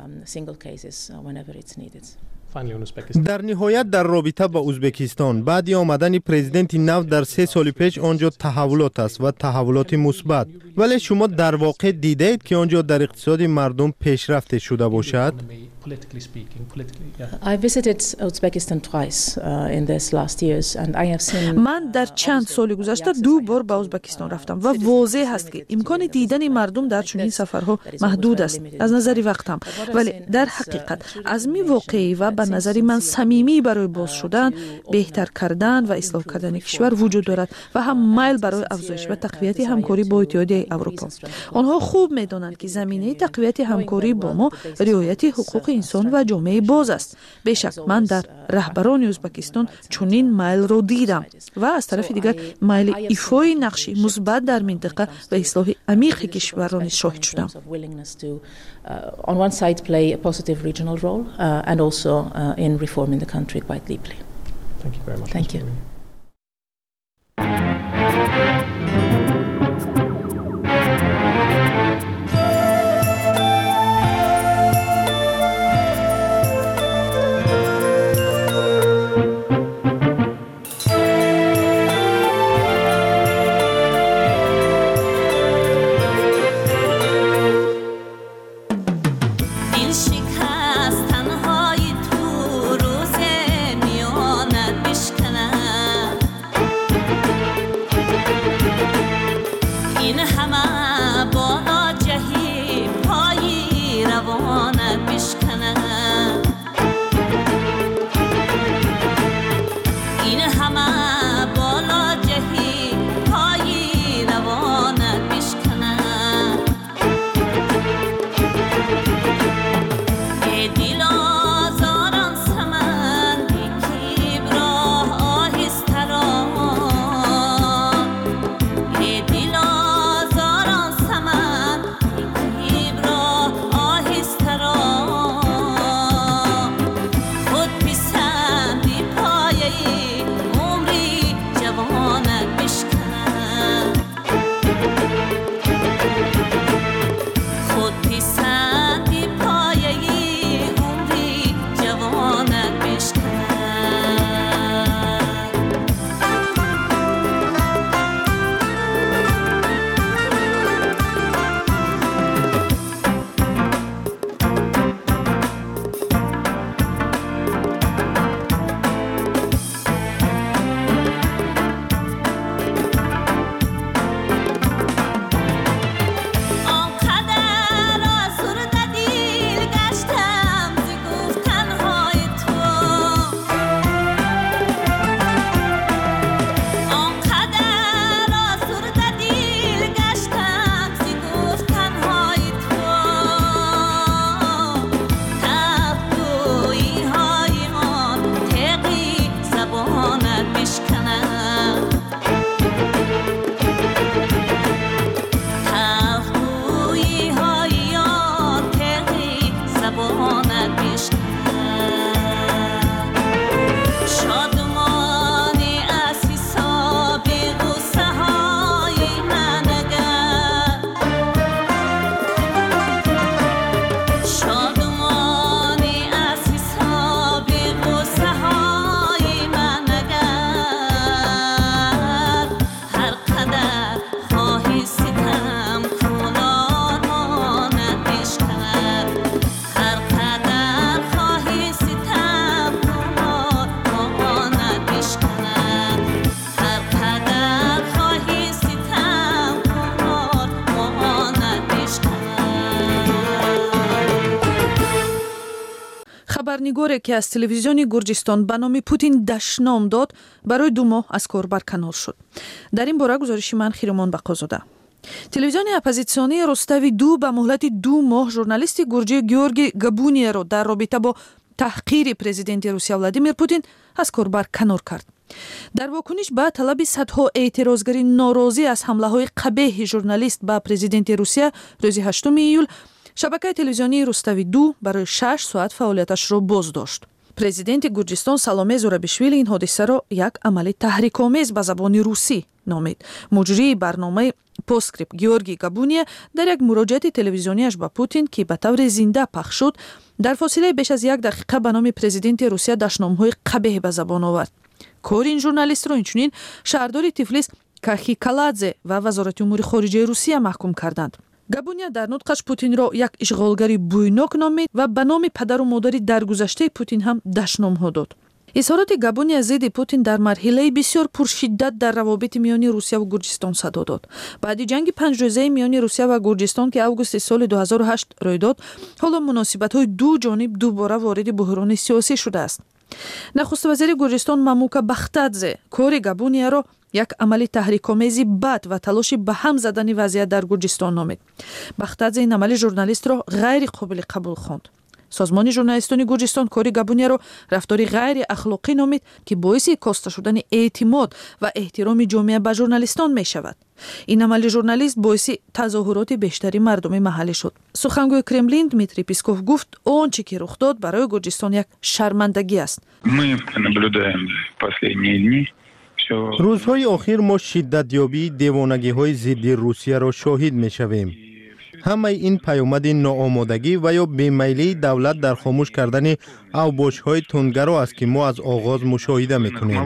در نهایت در رابطه با ازبکستان بعد آمدن پرزیدنت نو در 3 سال پیش آنجا تحولات است و تحولات مثبت، ولی شما در واقع دیدید که آنجا در اقتصاد مردم پیشرفت شده باشد؟ I visited Uzbekistan twice in this last years and I have seen من در چند سال گذشته 2 بار به ازبکستان رفتم و واضح است که امکان دیدن مردم در چنین سفرها محدود است از نظر وقتم، ولی در حقیقت عزم واقعی و به نظر من صمیمی برای باز شدن، بهتر کردن و اصلاح کردن کشور وجود دارد و هم میل برای افزایش و تقویت همکاری با اتحادیه اروپا. آنها خوب میدانند که زمینه تقویت همکاری با ما رعایت حقوق انسان و جامعه باز است. بیشک من در رهبران ازبکستان چنین میل را دیدم و از طرف دیگر میل ایفای نقشی مثبت در منطقه و اصلاح عمیق کشور را شاهد شدم. On one side play a positive regional role and also in reforming the country quite deeply. Thank you very much. Thank you. خبرنگاری که از تلویزیون گرجستان به نام پوتین دشنام داد برای 2 ماه از کار برکنار شد. در این باره گزارش من خیرمان بقازاده. تلویزیون اپوزیسیونی روستاوی 2 به مهلت 2 ماه ژورنالیست گرجی گیورگی گابونیا را در رابطه با تحقیر پرزیدنت روسیه ولادیمیر پوتین از کار برکنار کرد. در واکنش به طلب صدها اعتراضگری ناراضی از حمله‌های قبیح ژورنالیست به پرزیدنت روسیه روز 8 ایول، شبکه تلویزیونی روستاوی 2 برای 6 ساعت فعالیتش را باز داشت. پرزیدنت گرجستان سالومه زورابیشویلی این حادثه را یک عمل تحریک‌آمیز به زبان روسی نامید. مجری برنامه پوسکریپت گیورگی گابونیا در یک مراجعه تلویزیونیش به پوتین که به طور زنده پخش شد، در فاصله بیش از 1 دقیقه به نام پرزیدنت روسیه دشنام‌های قبیح به زبان آورد. کار این ژورنالیست را اینچنین شهردار تیفلیس کاخی کالادزه و وزارت امور خارجه روسیه محکوم کردند. گابونیا در نطقش پوتین را یک اشغالگری بویناک نامید و به نام پدر و مادر درگذشته پوتین هم دشنام‌ها داد. اظهارات گابونیا ضد پوتین در مرحله بسیار پرشدت در روابط میان روسیه و گرجستان صدا داد. بعد جنگ 5 روزه میان روسیه و گرجستان که اوگوست سال 2008 روی داد، حالا مناسبت‌های دو جانب دوباره وارد بحران سیاسی شده است. نخست وزیر گرجستان ماموکا بختادزه کار گابونیا را یک عمل تحریک‌آمیز بد و تلاش به هم زدن وضعیت در گرجستان نامید. بختادزه این عمل ژورنالیست را غیر قابل قبول خواند. سازمان ژورنالیستان گرجستان کار گابونیا را رفتاری غیر اخلاقی نامید که باعث کاسته شدن اعتماد و احترام جامعه به ژورنالیستان می شود. این عمل ژورنالیست باعث تظاهرات بیشتری مردم محلی شد. سخنگوی کرملین دمیتری پیسکوف گفت آنچه که رخ داد برای گرجستان یک شرمندگی است. روزهای اخیر ما شدتیابی دیوانگی‌های ضد روسیه را شاهد می‌شویم. همه این پیامد ناآمادگی و یا بیمیلی دولت در خاموش کردن اوباش‌های تندگرا است که ما از آغاز مشاهده می‌کنیم.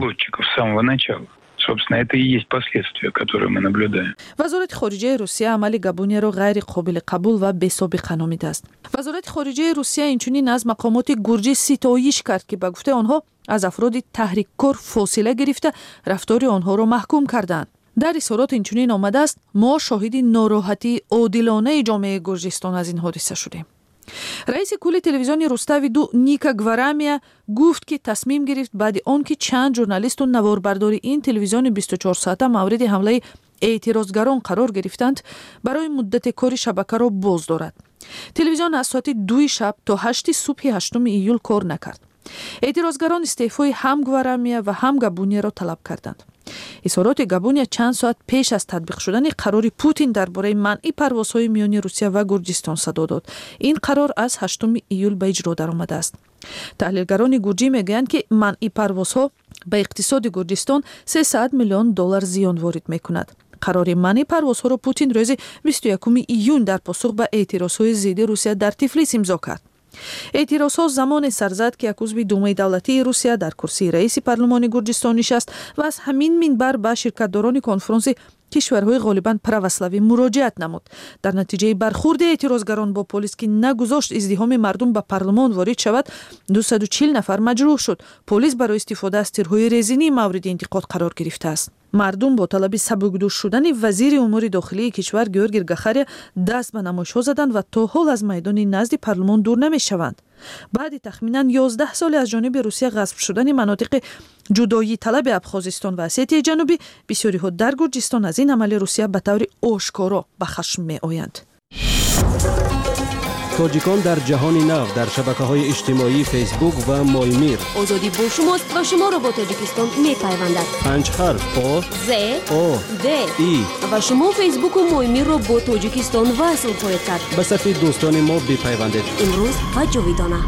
وزارت خارجه روسیه عمل گابونیا را غیر قابل قبول و بی‌سابقه نامیده است. وزارت خارجه روسیه اینچنین از مقامات گرجی ستایش کرد که به گفته آنها از افراد تحریک‌کار فاصله گرفته رفتار آنها را محکوم کردند. در اظهارات اینچنین آمده است ما شاهد ناراحتی عادلانه جامعه گرجستان از این حادثه شدیم. رئیس کل تلویزیون روستاوی 2 نیکا گوارامیا گفت که تصمیم گرفت بعد آنکه چند ژورنالیست و نواربردار این تلویزیون 24 ساعته مورد حمله اعتراضگران قرار گرفتند برای مدت کار شبکه را باز دارد. تلویزیون از ساعت 2 شب تا 8 صبح 8 ایول کار نکرد. اعتراضگران استعفای هم گوارامیا و هم گابونیا را طلب کردند. اظهارات گابونیا چند ساعت پیش از تطبیق شدن قرار پوتین درباره منع پروازهای میان روسیه و گرجستان صدا داد. این قرار از 8 ایول به اجرا درآمده است. تحلیلگران گرجی میگویند که منع پروازها به اقتصاد گرجستان 300 میلیون دلار زیان وارد میکند. قرار منع پروازها را پوتین روز 21 ایون در پاسخ به اعتراضهای ضد روسیه در تیفلیس امضا کرد. اعتراضها زمان سر زد که یک عضو دومه دولتی روسیه در کرسی رئیس پارلمان گرجستان نشست و از همین منبر به شرکتداران کنفرانس کشورهای غالباً پروسلاوی مراجعت نمود. در نتیجه برخورد اعتراضگران با پلیس که نگذاشت ازدحام مردم به پارلمان وارد شود، 240 نفر مجروح شد. پلیس برای استفاده از تیرهای رزینی مورد انتقاد قرار گرفته است. مردم با طلب سبکدوش شدن وزیر امور داخلی کشور گیورگی گاخاریا دست به نمایش‌ها زدند و تا حال از میدان نزد پارلمان دور نمی‌شوند. بعد تخمیناً 11 سال از جانب روسیه غصب شدن مناطق جدایی طلب ابخازستان و اسیتی جنوبی، بسیاری‌ها در گرجستان از این عمل روسیه به طور آشکارا به خشم می‌آیند. تاجیکان در جهان نو در شبکه‌های اجتماعی فیسبوک و مایمیر. آزادی با شماست و شما را با تاجیکستان می‌پیوندد. 5 حرف آ ز او د ای و شما فیسبوک و مایمیر را با تاجیکستان وصل خواهید کرد. به صفحه دوستان ما بپیوندید. امروز و جاویدانه.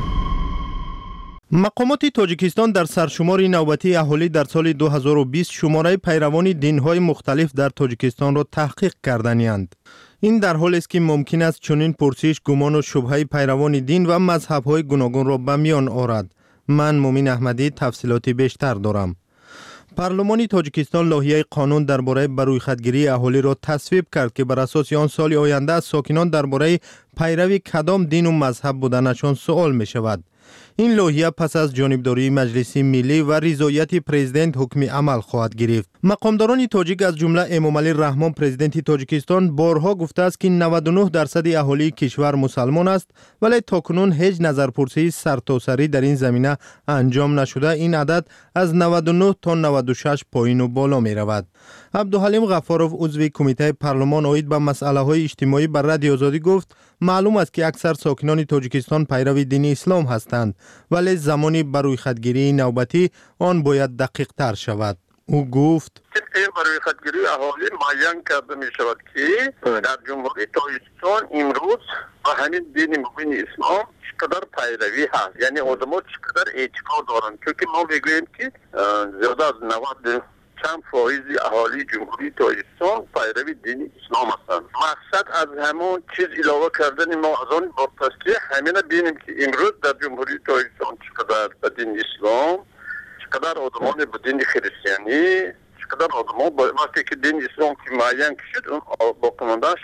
مقامات تاجیکستان در سرشمار نوبتی اهالی در سال 2020 شماره پیروان دین‌های مختلف در تاجیکستان را تحقیق کردند. این در حالی است که ممکن است چنین پرسش، گمان و شبهه پیروان دین و مذهب‌های گوناگون را به میان آورد. من مومن احمدی تفصیلات بیشتر دارم. پارلمان تاجیکستان لایحه قانون درباره برویخدگیری اهالی را تصویب کرد که بر اساس آن سال آینده از ساکنان درباره پیروی کدام دین و مذهب بودنشان سوال می شود. این لایحه پس از جانبداری مجلس ملی و رضایت پرزیدنت حکم عمل خواهد گرفت. مقامداران تاجیک از جمله امامعلی رحمان پرزیدنت تاجیکستان بارها گفته است که 99% اهالی کشور مسلمان است، ولی تاکنون هیچ نظرپرسی سرتاسری در این زمینه انجام نشده. این عدد از 99 تا 96 پایین و بالا می رود. عبدالحلیم غفاروف عضو کمیته پارلمان اوید به مسئله های اجتماعی بر رادیو آزادی گفت معلوم است که اکثر ساکنان تاجیکستان پیرو دین اسلام هستند، ولی زمانی برای خودگیری نوبتی آن باید دقیق تر شود. او گفت برای خودگیری اهالی معین کرده می شود که در جمهوری تاجیکستان امروز و همین دین مبین اسلام چقدر پیروی هست، یعنی آدم‌ها چقدر اعتقاد دارند، چون ما میگوییم که زیاده از 90 چند فایزی اهالی جمهوری تاجیکستان پیروی دین اسلام هستند. مقصد از همون چیز علاوه کردن ما از آن بارپستی همین بینیم که امروز در جمهوری تاجیکستان چقدر به دین اسلام، چقدر آدمان به دین خریسیانی، چقدر آدمان وقتی که دین اسلام که معین کشید اون با کنندش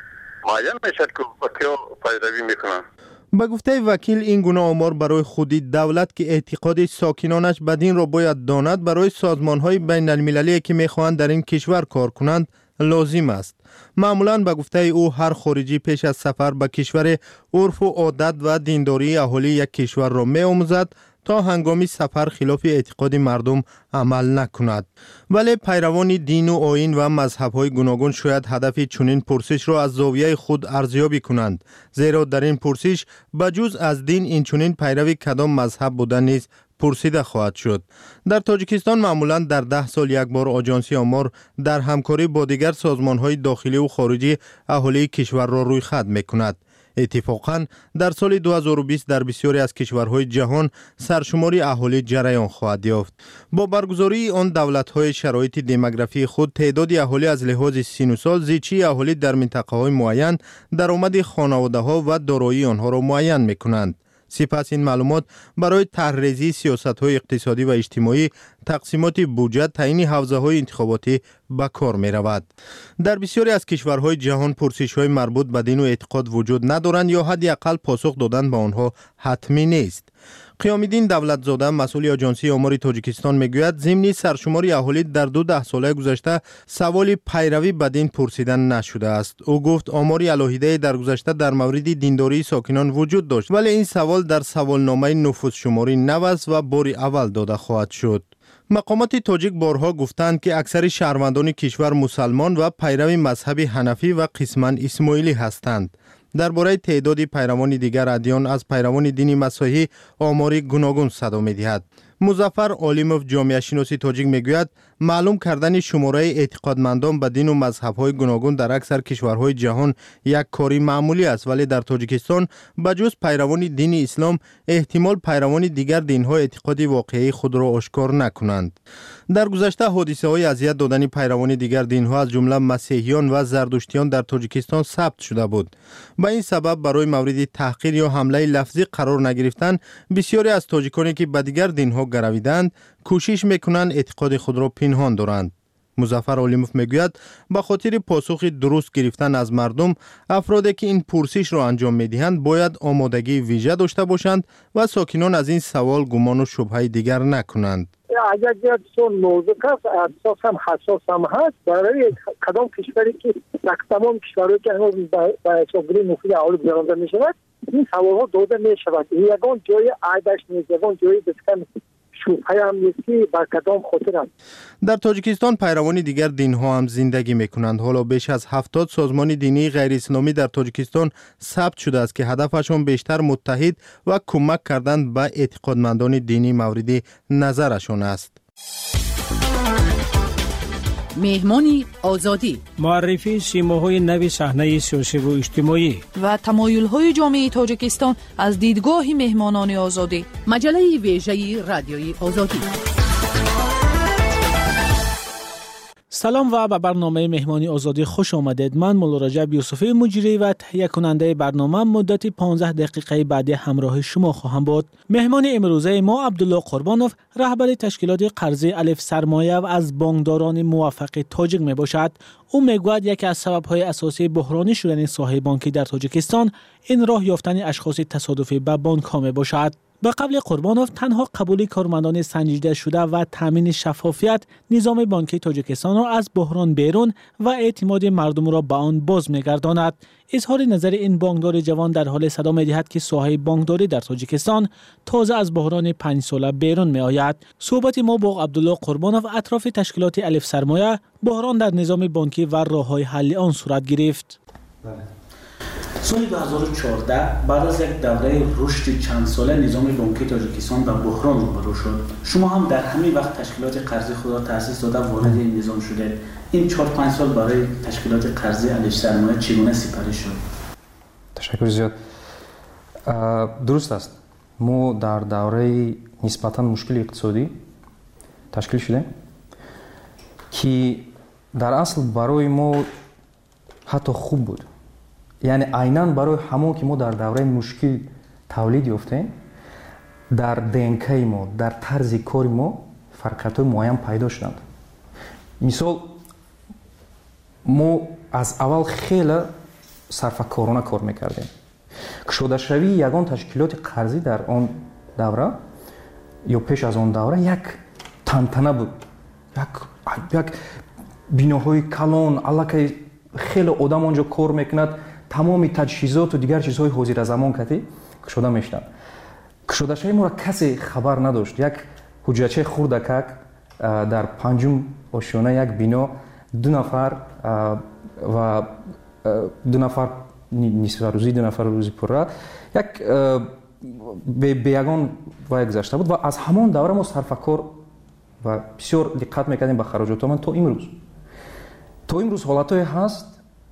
معین میشد که با که پیروی میکنن. با گفته وکیل این گونه آمار برای خودی دولت که اعتقاد ساکنانش به دین را باید داند برای سازمان‌های بین المللی که می‌خواهند در این کشور کار کنند لازم است. معمولاً به گفته او هر خارجی پیش از سفر به کشور عرف و عادت و دینداری اهالی یک کشور را می‌آموزد تا هنگامی سفر خلاف اعتقاد مردم عمل نکند. ولی پیروان دین و آیین و مذهب‌های گوناگون شاید هدف چنین پرسش را از زاویه خود ارزیابی کنند، زیرا در این پرسش بجز از دین این چنین پیروی کدام مذهب بودن نیز پرسیده خواهد شد. در تاجیکستان معمولاً در 10 سال یک بار آژانسی آمار در همکاری با دیگر سازمان‌های داخلی و خارجی اهالی کشور را رویخط می‌کند. اتفاقاً در سال 2020 در بسیاری از کشورهای جهان سرشماری اهالی جریان خواهد یافت. با برگزاری آن دولت‌های شرایط دموگرافی خود تعداد اهالی از لحاظ سن و سال، زیچی اهالی در منطقه‌های معین، درآمد خانواده‌ها و دارایی آنها را معین می‌کنند. سپس این معلومات برای طرح‌ریزی سیاست‌های اقتصادی و اجتماعی، تقسیمات بودجه، تعیین حوزه‌های انتخاباتی به کار می‌رود. در بسیاری از کشورهای جهان پرسش‌های مربوط به دین و اعتقاد وجود ندارند یا حداقل پاسخ دادن به آنها حتمی نیست. قیام‌الدین دولتزاده مسئول آژانسی آمار تاجیکستان میگوید ضمن سرشماری اهالی در 2 ساله گذشته سوالی پیروی به دین پرسیدن نشده است. او گفت آماری الهیده در گذشته در مورد دینداری ساکنان وجود داشت، ولی این سوال در سوالنامه نفوذ شماری نوست و بار اول داده خواهد شد. مقامات تاجیک بارها گفتند که اکثر شهروندان کشور مسلمان و پیرو مذهب حنفی و قسماً اسماعیلی هستند. درباره تعداد پیروان دیگر ادیان از پیروان دین مسیحی آماری گوناگون صدا می‌دهد. مظفر علیموف جامعه شناسی تاجیک میگوید معلوم کردن شماره اعتقادمندان به دین و مذهب‌های گوناگون در اکثر کشورهای جهان یک کاری معمولی است، ولی در تاجیکستان بجز پیروان دین اسلام احتمال پیروان دیگر دین‌های اعتقاد واقعی خود را آشکار نکنند. در گذشته حادثه‌های اذیت دادن پیروان دیگر دین‌ها از جمله مسیحیان و زردشتیان در تاجیکستان ثبت شده بود. به این سبب برای مورد تحقیر یا حمله لفظی قرار نگرفتن بسیاری از تاجیکانی که به دیگر دین‌ها گرویدند کوشش میکنند اعتقاد خود را پنهان دارند. مظفر علیموف میگوید به خاطر پاسخ درست گرفتن از مردم، افرادی که این پرسش را انجام میدهند باید آمادگی ویژه داشته باشند و ساکنان از این سوال گمان و شبهه دیگر نکنند. اگر بسیار نازک است، اساس هم حساس هم هست، برای کدام کشوری که در تمام کشورهایی که هنوز به حسابگیری نفوذ اهالی گذرانده می شود این سوالها داده می شود. یگان جای عیبش نیست، یگان جای بسیار شبهه هم نیست که بر کدام خاطر است. در تاجیکستان پیروان دیگر دین‌ها هم زندگی می‌کنند. حالا بیش از 70 سازمان دینی غیر اسلامی در تاجیکستان ثبت شده است که هدفشان بیشتر متحد و کمک کردن به اعتقادمندان دینی مورد نظرشان است. مهمانی آزادی، معرفی سیماهای نوی صحنه سیاسی و اجتماعی و تمایل‌های جامعه تاجیکستان از دیدگاه مهمانان آزادی. مجله ویژه رادیوی آزادی. سلام و به برنامه مهمانی آزادی خوش آمدید. من مولا رجب یوسفی مجری و تهیه کننده برنامه مدت 15 دقیقه بعد همراه شما خواهم بود. مهمان امروزه ما عبدالله قربانوف، رهبر تشکیلات قرضه الف سرمایه و از بانکداران موفق تاجیک می باشد. او میگوید یکی از سبب‌های اساسی بحرانی شدن ساحه بانکی در تاجیکستان این راه یافتن اشخاص تصادفی به بانک‌ها می باشد. به قول قربانوف تنها قبول کارمندان سنجیده شده و تامین شفافیت نظام بانکی تاجیکستان را از بحران بیرون و اعتماد مردم را به آن باز می‌گرداند. اظهار نظر این بانکدار جوان در حال صدا می‌دهد که ساحه بانکداری در تاجیکستان تازه از بحران 5 ساله بیرون می‌آید. صحبت ما با عبدالله قربانوف اطراف تشکیلات الف سرمایه، بحران در نظام بانکی و راه‌های حل آن صورت گرفت. سال 2014 بعد از یک دوره رشد چند ساله نظام بانکی تاجیکستان به بحران روبرو شد. شما هم در همین وقت تشکیلات قرضی خود را تأسیس داده وارد این نظام شده. این 4-5 سال برای تشکیلات قرضی الف سرمایه چگونه سپری شد؟ تشکر زیاد. درست است. ما در دوره نسبتاً مشکل اقتصادی تشکیل شدیم که در اصل برای ما حتی خوب بود. یعنی عیناً برای همون که ما در دوره مشکل تولید یافتیم، در DNK ما، در طرز کار ما فرقیت‌های معین پیدا شدند. مثال ما از اول خیلی صرفه‌کارانه کار میکردیم. کشاده‌شوی یگان تشکیلات قرضی در آن دوره یا پیش از آن دوره یک تنتنه بود. یک بیناهای کلان، علاقه خیلی آدم آنجا کار میکند، تمام تجهیزات و دیگر چیزهای حاضر زمان کتی کشاده میشدند. کشاده‌شوی ما را کسی خبر نداشت. یک حجرچه خردکک در پنجم آشیانه یک بنا 2 نفر و 2 نفر نصف روزی 2 نفر روزی پره یک به یگان وای گذشته بود و از همان دوره ما صرفه‌کار و بسیار دقت میکردیم به خراجاتمون تا امروز حالت‌های هست.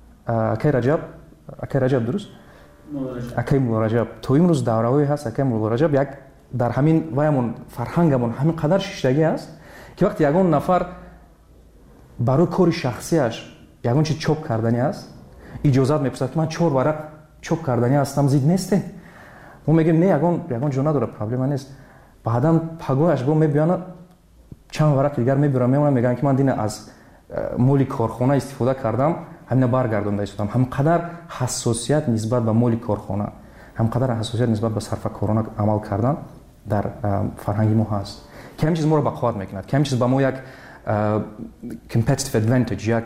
اکی رجب درست؟ اکی مولا رجب تا امروز دوره‌های هست. اکی مولا رجب یک در همین وایمون فرهنگمون همین قدر شیشتگی است که وقتی یگان نفر برای کار شخصیش یگان چیز چوب کردنی است اجازت میپرسد که من 4 ورق چوب کردنی هستم زید نیسته. ما میگیم نه یگان جو نداره پرابلم نیست. بعداً پگاهش با میبیانه چند ورق دیگر میبرم میگن که من دین از مالی کارخانه استفاده کردم همین برگردونده شدم. همقدر حساسیت نسبت به مالی کارخانه، همقدر حساسیت نسبت به صرفه‌کارانه عمل کردن در فرهنگ ما هست که همین چیز ما رو بقوت میکند، که همین چیز به ما یک competitive advantage، یک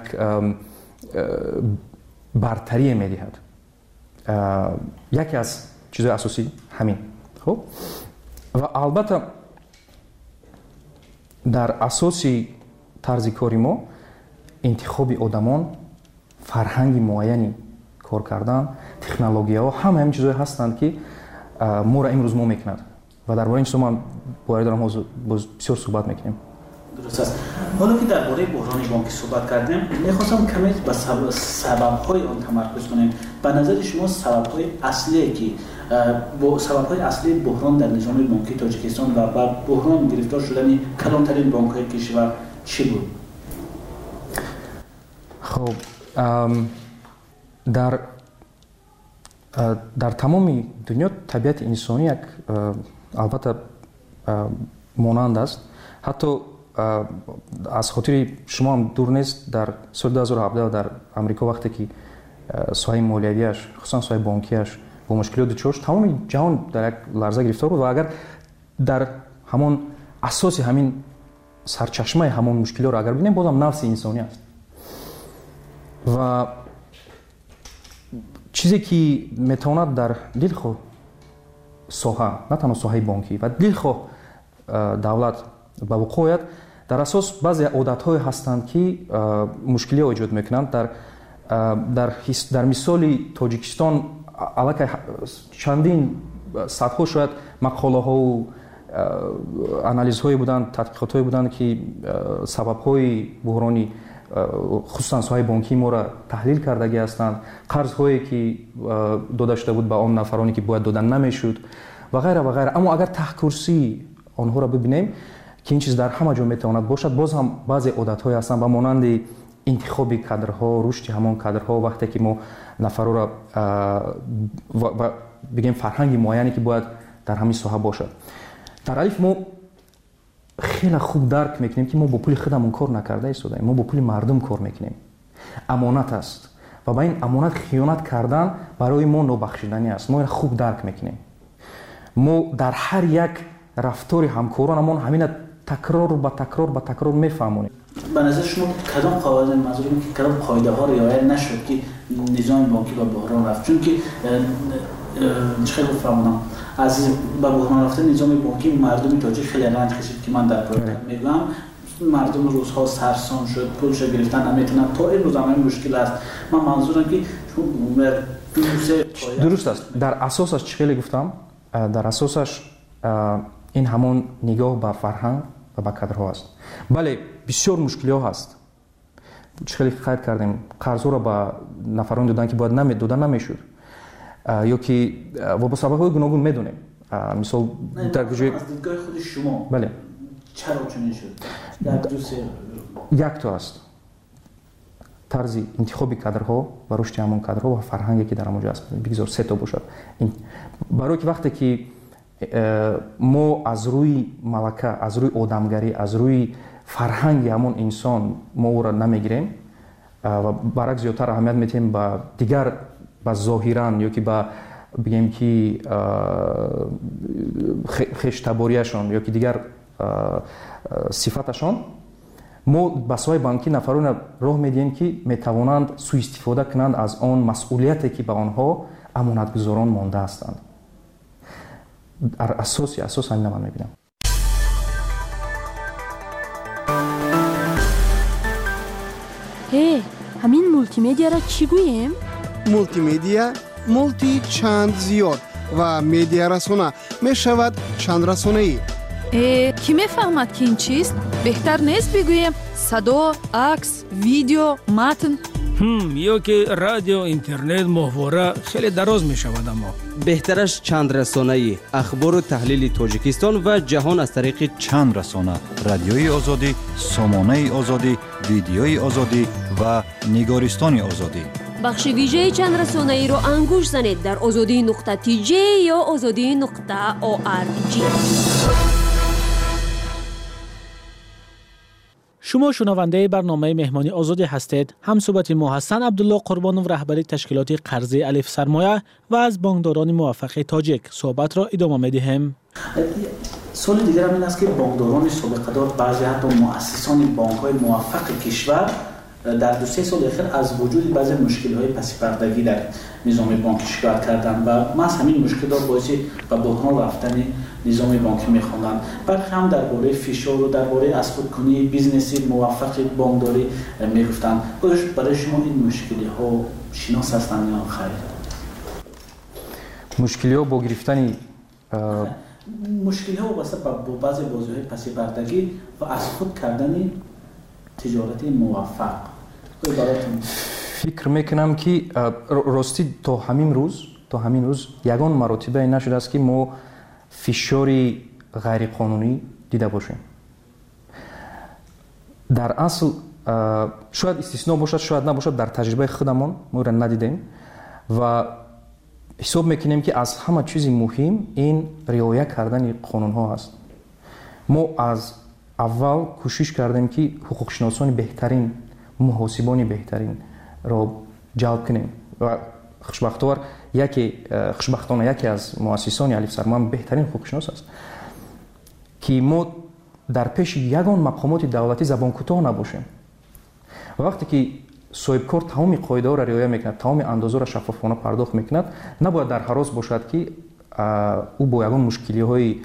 برتری میدهد. یکی از چیزهای اساسی همین. خب و البته در اساسی طرز کاری ما انتخاب آدمان، فرهنگ معینی کار کردن، تکنولوژی‌ها همین چیزهای هستند که ما را امروز ما میکند و درباره این چیزا ما باید بسیار صحبت میکنیم. درست است. حالا که درباره بحران بانکی صحبت کردیم، می‌خواستم کمی به سبب‌های آن تمرکز کنیم. به نظر شما سبب‌های اصلی که سبب‌های اصلی بحران در نظام بانکی تاجیکستان و بحران گرفتار شدن کلان‌ترین بانک‌های کشور چی بود؟ خب در تمام دنیا طبیعت انسانی یک البته مانند است. حتی از خاطر شما هم دور نیست در سال 2017 در امریکا وقتی که ساحه مالیویش خصوصا ساحه بانکیش با مشکلات دچار شد، تمام جهان در یک لرزه گرفتار بود و اگر در همون اساس همین سرچشمه همون مشکلات رو اگر ببینیم بازم نفس انسانی است و چیزی که میتواند در دلخواه ساحه، نه تنها ساحه بانکی و دلخواه دولت به وقوع آید، در اساس بعضی عادت‌های هستند که مشکلی ایجاد میکنند. در مثال تاجیکستان علاقه چندین صدها شاید مقاله ها و آنالیز های بودند، تحقیقات های بودند که سبب های بحرانی خصوصا ساحه بانکی ما را تحلیل کردگی هستند، قرض هایی که داده شده بود به آن نفرانی که باید دادن نمیشد و غیره و غیره. اما اگر تحقیقی آنها را ببینیم که این چیز در همه جا میتواند باشد، باز هم بعضی عادت های هستند و مانند انتخاب کادرها، رشد همان کادرها، وقتی که ما نفرها را و بگیم فرهنگ معینی که باید در همین ساحه باشد. در الف ما خیلی خوب درک میکنیم که ما با پول خودمون کار نکرده ایستادیم، ما با پول مردم کار میکنیم. امانت است و با این امانت خیانت کردن برای ما نابخشودنی است. ما خوب درک میکنیم мо дар ҳар як рафтори ҳамкоронамон ҳамина такрор ба такрор мефаҳмонем. به نظر شما کدام قواعد منظورم که کدام قاعده ها رعایت نشد که نظام بانکی به بحران رفت؟ چون که خیلی فهمونم از به بحران رفتن نظام بانکی مردم تاجیک خیلی رنج کشید که من در پایتخت میگم مردم روزها سرسام شد، پولش گرفتن نمیتونن تا این روز هم مشکل است. من منظورم که درست است. در اساسش چی خیلی گفتم؟ در اساسش این همون نگاه به فرهنگ و به کادرها است. بله بسیار مشکل‌ها هست. خیلی خیلی کردیم قرض‌ها را به نفران دادن که باید دادن نمیشد. یا که و با سبب‌های گوناگون میدونیم. مثال در وجه از دیدگاه خود شما بله چرا چنین شد؟ یک تو است. طرز انتخاب کادرها و رشد همون کادرها و فرهنگی که در آنجا است. بگذار سه تا باشد. برای که وقتی که ما از روی ملکه، از روی آدمگری، از روی فرهنگ همون انسان ما او را نمیگیریم و برعکس زیادتر اهمیت میتیم به دیگر به ظاهران یا که به بگیم که خشتباریشان یا که دیگر صفتشان ما به سوی بانکی نفران راه میدیم که میتوانند سوء استفاده کنند از آن مسئولیتی که به آنها امانتگزاران مانده هستند. اساس همین من میبینم. همین مولتی میدیا را چی گوییم؟ مولتی میدیا مولتی چند زیاد و میدیا رسانه می شود چند رسانه ای. کی میفهمد که این چیست؟ بهتر نیست بگوییم صدا، عکس، ویدیو، متن؟ یا که رادیو، اینترنت، ماهواره خیلی دراز می شود. اما بهترش چند رسانه‌ای اخبار و تحلیل تاجیکستان و جهان از طریق چند رسانه: رادیوی آزادی، سامانه آزادی، ویدیوی آزادی و نگارستان آزادی. بخش ویژه چند رسانه‌ای رو انگوش زنید در azadi.tj یا azadi.org. شما شنونده برنامه مهمانی آزادی هستید. هم صحبت ما حسن عبدالله قربانوف رهبر تشکیلات قرضه الف سرمایه و از بانکداران موفق تاجیک صحبت را ادامه می‌دهیم. سوال دیگر این است که بانکداران سابقه دار بعضی حتی مؤسسان بانک‌های موفق کشور در 2-3 سال اخیر از وجود بعضی مشکل‌های پس پردگی در نظام بانکی شکایت کردند و از همین مشکلات باعث به بحران رفتن نظام بانکی می‌خواندند. بعد هم درباره فشار و درباره از خودکنی بیزنسی موفق بانکداری می‌گفتند. برای شما این مشکل‌ها شناس هستند یا خیر؟ مشکل‌ها با گرفتن مشکل‌ها واسه با بعضی بازی‌های پس پردگی و از خود کردن تجارت موفق. فکر میکنم که راستی تا همین روز یگان مراتبه نشده است که ما فشاری غیر قانونی دیده باشیم. در اصل شاید استثناء باشد شاید نباشد، در تجربه خودمان ما را ندیدیم و حساب میکنیم که از همه چیز مهم این رعایت کردن قانون ها است. ما از اول کوشش کردیم که حقوق شناسان بهترین، محاسبان بهترین را جلب کنیم و خوشبختانه یکی از مؤسسان الف سرمایه بهترین حقوق شناس است که ما در پیش یگان مقامات دولتی زبان کوتاه نباشیم. و وقتی که صاحب کار تمام قاعده ها را رعایت میکند، تمام اندازه را شفافانه پرداخت میکند، نباید در حراس باشد که او با یگان مشکلی های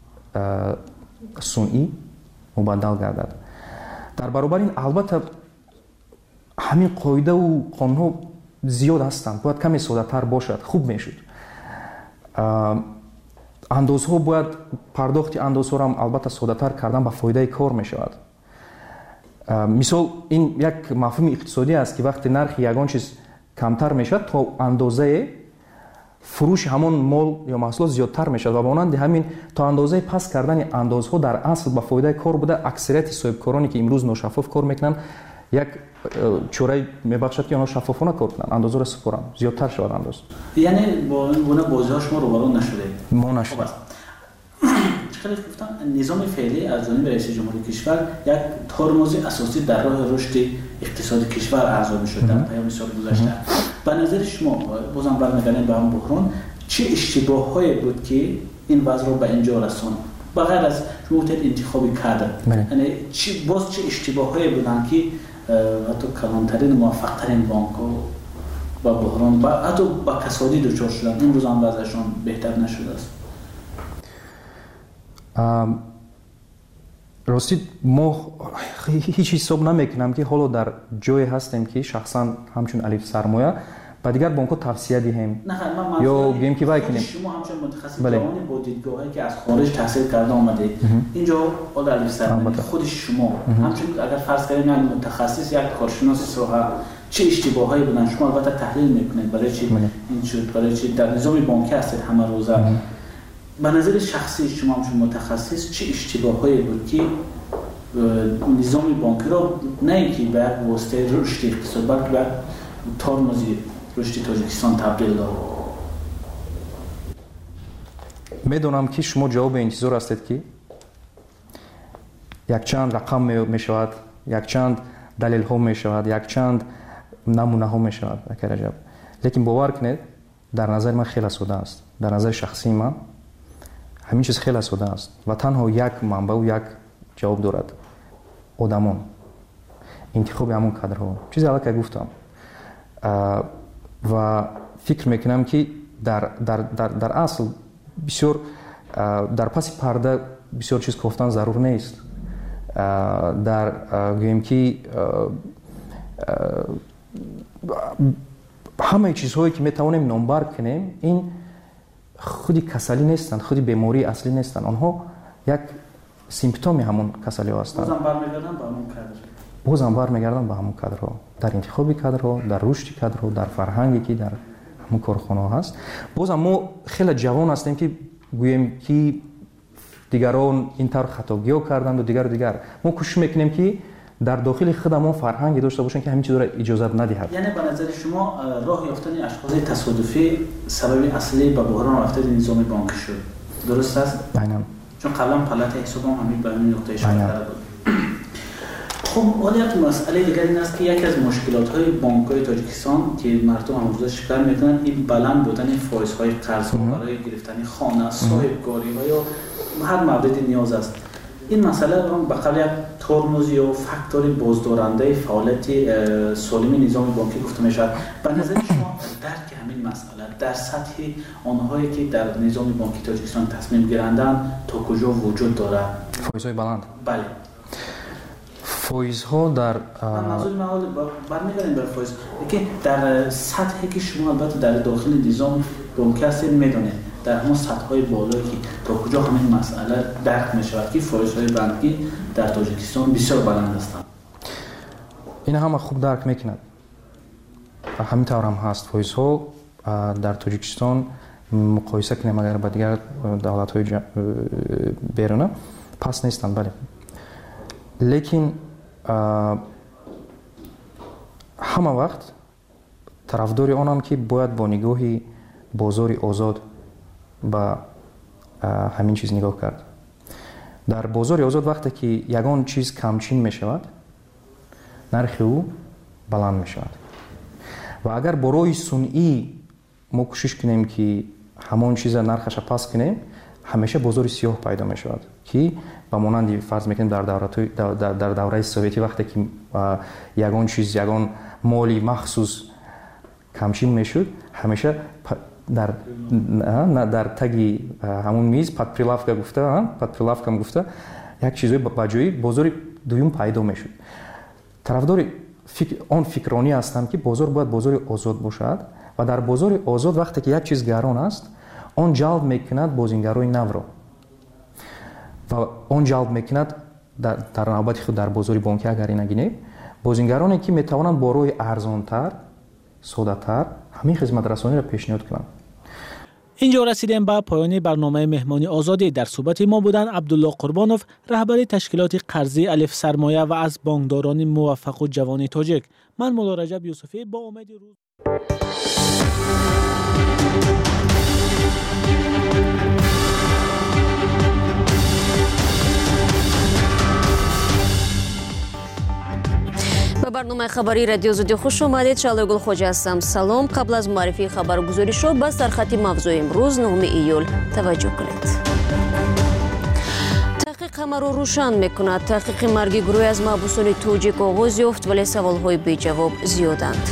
صنعی مبدل گردد. در برابر این البته همین قاعده و قانون ها زیاد هستند، باید کمی ساده تر باشد، خوب میشد. اندازها باید پرداخت اندازها را هم البته ساده تر کردن به فایده کار میشود. مثال این یک مفهوم اقتصادی است که وقتی نرخ یگان چیز کمتر میشد تا اندازه فروش همون مال یا محصولات زیادتر میشد و مانند همین تا اندازه پس کردن اندازها در اصل به فایده کار بوده. اکثریت صاحبکارانی که امروز ناشفاف کار میکنن یک چوره میبخشد که آنها شفافانه کار کنند، اندازه را سپارند، زیادتر شود انداز. یعنی با این گونه بازی‌ها شما روبرو نشده؟ ما نشده. خیلی گفتم نظام فعلی از جانب رئیس جمهوری کشور یک ترمز اساسی در راه رشد اقتصاد کشور ارزیابی شده در پیام سال گذشته. به نظر شما بازم برمیگردیم به هم بحران، چه اشتباهایی بود که این وضع رو به اینجا رسوند بغیر از موت انتخاب کادر؟ یعنی باز چه اشتباهایی بودن که حتی کلانترین موفقترین بانک‌ها با بحران و حتی با کسادی دچار شدن، امروز هم وضعشون بهتر نشده است؟ راستی ما هیچ حساب نمیکنم که حالا در جای هستیم که شخصا همچون الف سرمایه با دیگر بانک‌ها توصیه دهیم یا گیم کی وای کنیم. شما همچون متخصص جوانی با دیدگاهی که از خارج تحصیل کرده آمده اینجا حالا الف سرمایه خود شما همچون اگر فرض کنیم یک متخصص یک کارشناس ساحه چه اشتباهایی بودن شما البته تحلیل میکنید برای چی این شد، برای چی در نظام بانکی هستید همه روزه. به نظر شخصی شما همچون متخصص چه اشتباهایی بود که نظام بانکی را نه اینکه به واسطه رشد اقتصاد بلکه به ترمز رشد تاجیکستان تبدیل داد؟ میدونم که شما جواب انتظار هستید که یک چند رقم می شود، یک چند دلیل ها می شود، یک چند نمونه ها می شود. لیکن باور کنید در نظر من خیلی ساده است. در نظر شخصی من همین چیز خیلی ساده است و تنها یک منبع و یک جواب دارد: آدمان، انتخاب همون کادرها. چیزی اول که گفتم و فکر میکنم که در اصل بسیار در پس پرده بسیار چیز گفتن ضرور نیست. در گویم که همه چیزهایی که میتوانیم نامبر کنیم این خودی کسلی نیستند، خودی بیماری اصلی نیستند، آنها یک سیمپتوم همون کسلی ها هستند. بازم برمیگردن به همون کادرها، در انتخاب کادرها، در رشد کادرها، در فرهنگی که در همون کارخانه ها هست. بازم ما خیلی جوان هستیم که گوییم که دیگران اینطور خطاگی ها کردند و دیگر ما کوشش میکنیم که در داخل خودمون فرهنگی داشته باشیم که همین چیزا را اجازه ندهد. یعنی به نظر شما راه یافتن اشخاص تصادفی سبب اصلی به بحران رفتن نظام بانکی شد، درست است؟ عیناً. چون قبلا پلات حسابم همین به همین نقطه اشاره کرده بود. خب حالا یک مسئله دیگر این است که یکی از مشکلات‌های بانک‌های تاجیکستان که مردم امروزه شکایت می‌کنند این بلند بودن فایزهای قرض برای گرفتن خانه، صاحب‌کاری‌ها یا هر موردی نیاز است. این مسئله به قبل یک ترمز یا فاکتور بازدارنده فعالیت سالم نظام بانکی گفته می‌شود. به نظر شما درک همین مسئله در سطح آنهایی که در نظام بانکی تاجیکستان تصمیم گیرندند تا کجا وجود دارد؟ فایزهای بلند. بله. فایزها در منظور من برمیگردیم بر فایز که در سطحی که شما البته در داخل نظام بانکی هستید میدونید در همون سطح‌های بالایی که تا کجا همین مسئله درک می‌شود که فایزهای بانکی در تاجیکستان بسیار بلند هستند. این همه خوب درک می‌کند. همین طور هم هست. فایزها در تاجیکستان مقایسه کنیم اگر با دیگر دولت‌های بیرونه پس نیستند، بله. لیکن همه وقت طرفدار آنم که باید با نگاهی بازار آزاد با همین چیز نگاه کرد. در بازار آزاد وقتی که یگان چیز کمچین می شود نرخ او بلند می شود و اگر برای صنعی ما کوشش کنیم که همان چیز نرخش پس کنیم همیشه بازار سیاه پیدا می شود که با مانند فرض میکنیم در دوره سوویتی وقتی که یگان چیز یگان مالی مخصوص کمچین میشد همیشه در تگی همون میز پادپرилавка گفته یک چیزی با جای بازار دوم پیدا میشد. طرفدار آن فکرانی هستم که بازار باید بازار آزاد باشد و در بازار آزاد وقتی که یک چیز گران است آن جلب میکند بازیگرای نو را و آن جلب میکند در نوبت خود در بازار بانکی اگر نگینیم بازیگرانی که میتوانند با روی ارزانتر ساده‌تر همین خدمت رسانی را پیشنهاد کنند. اینجا رسیدیم به پایان برنامه مهمانی آزادی. در صحبت ما بودن عبدالله قربانوف رهبر تشکیلات قرضی الف سرمایه و از بانکداران موفق و جوان تاجیک. من مولا رجب یوسفی با امید روز به برنامه خبری رادیو آزادی خوش آمدید. شعله گل خوجه هستم. سلام. قبل از معرفی خبرگزاری شو به سرخط موضوع امروز 9 ایول توجه کنید. تحقیق همه رو روشن میکند. تحقیق مرگ گروهی از محبوسان توجیک آغاز یافت ولی سوالهای بی جواب زیادند.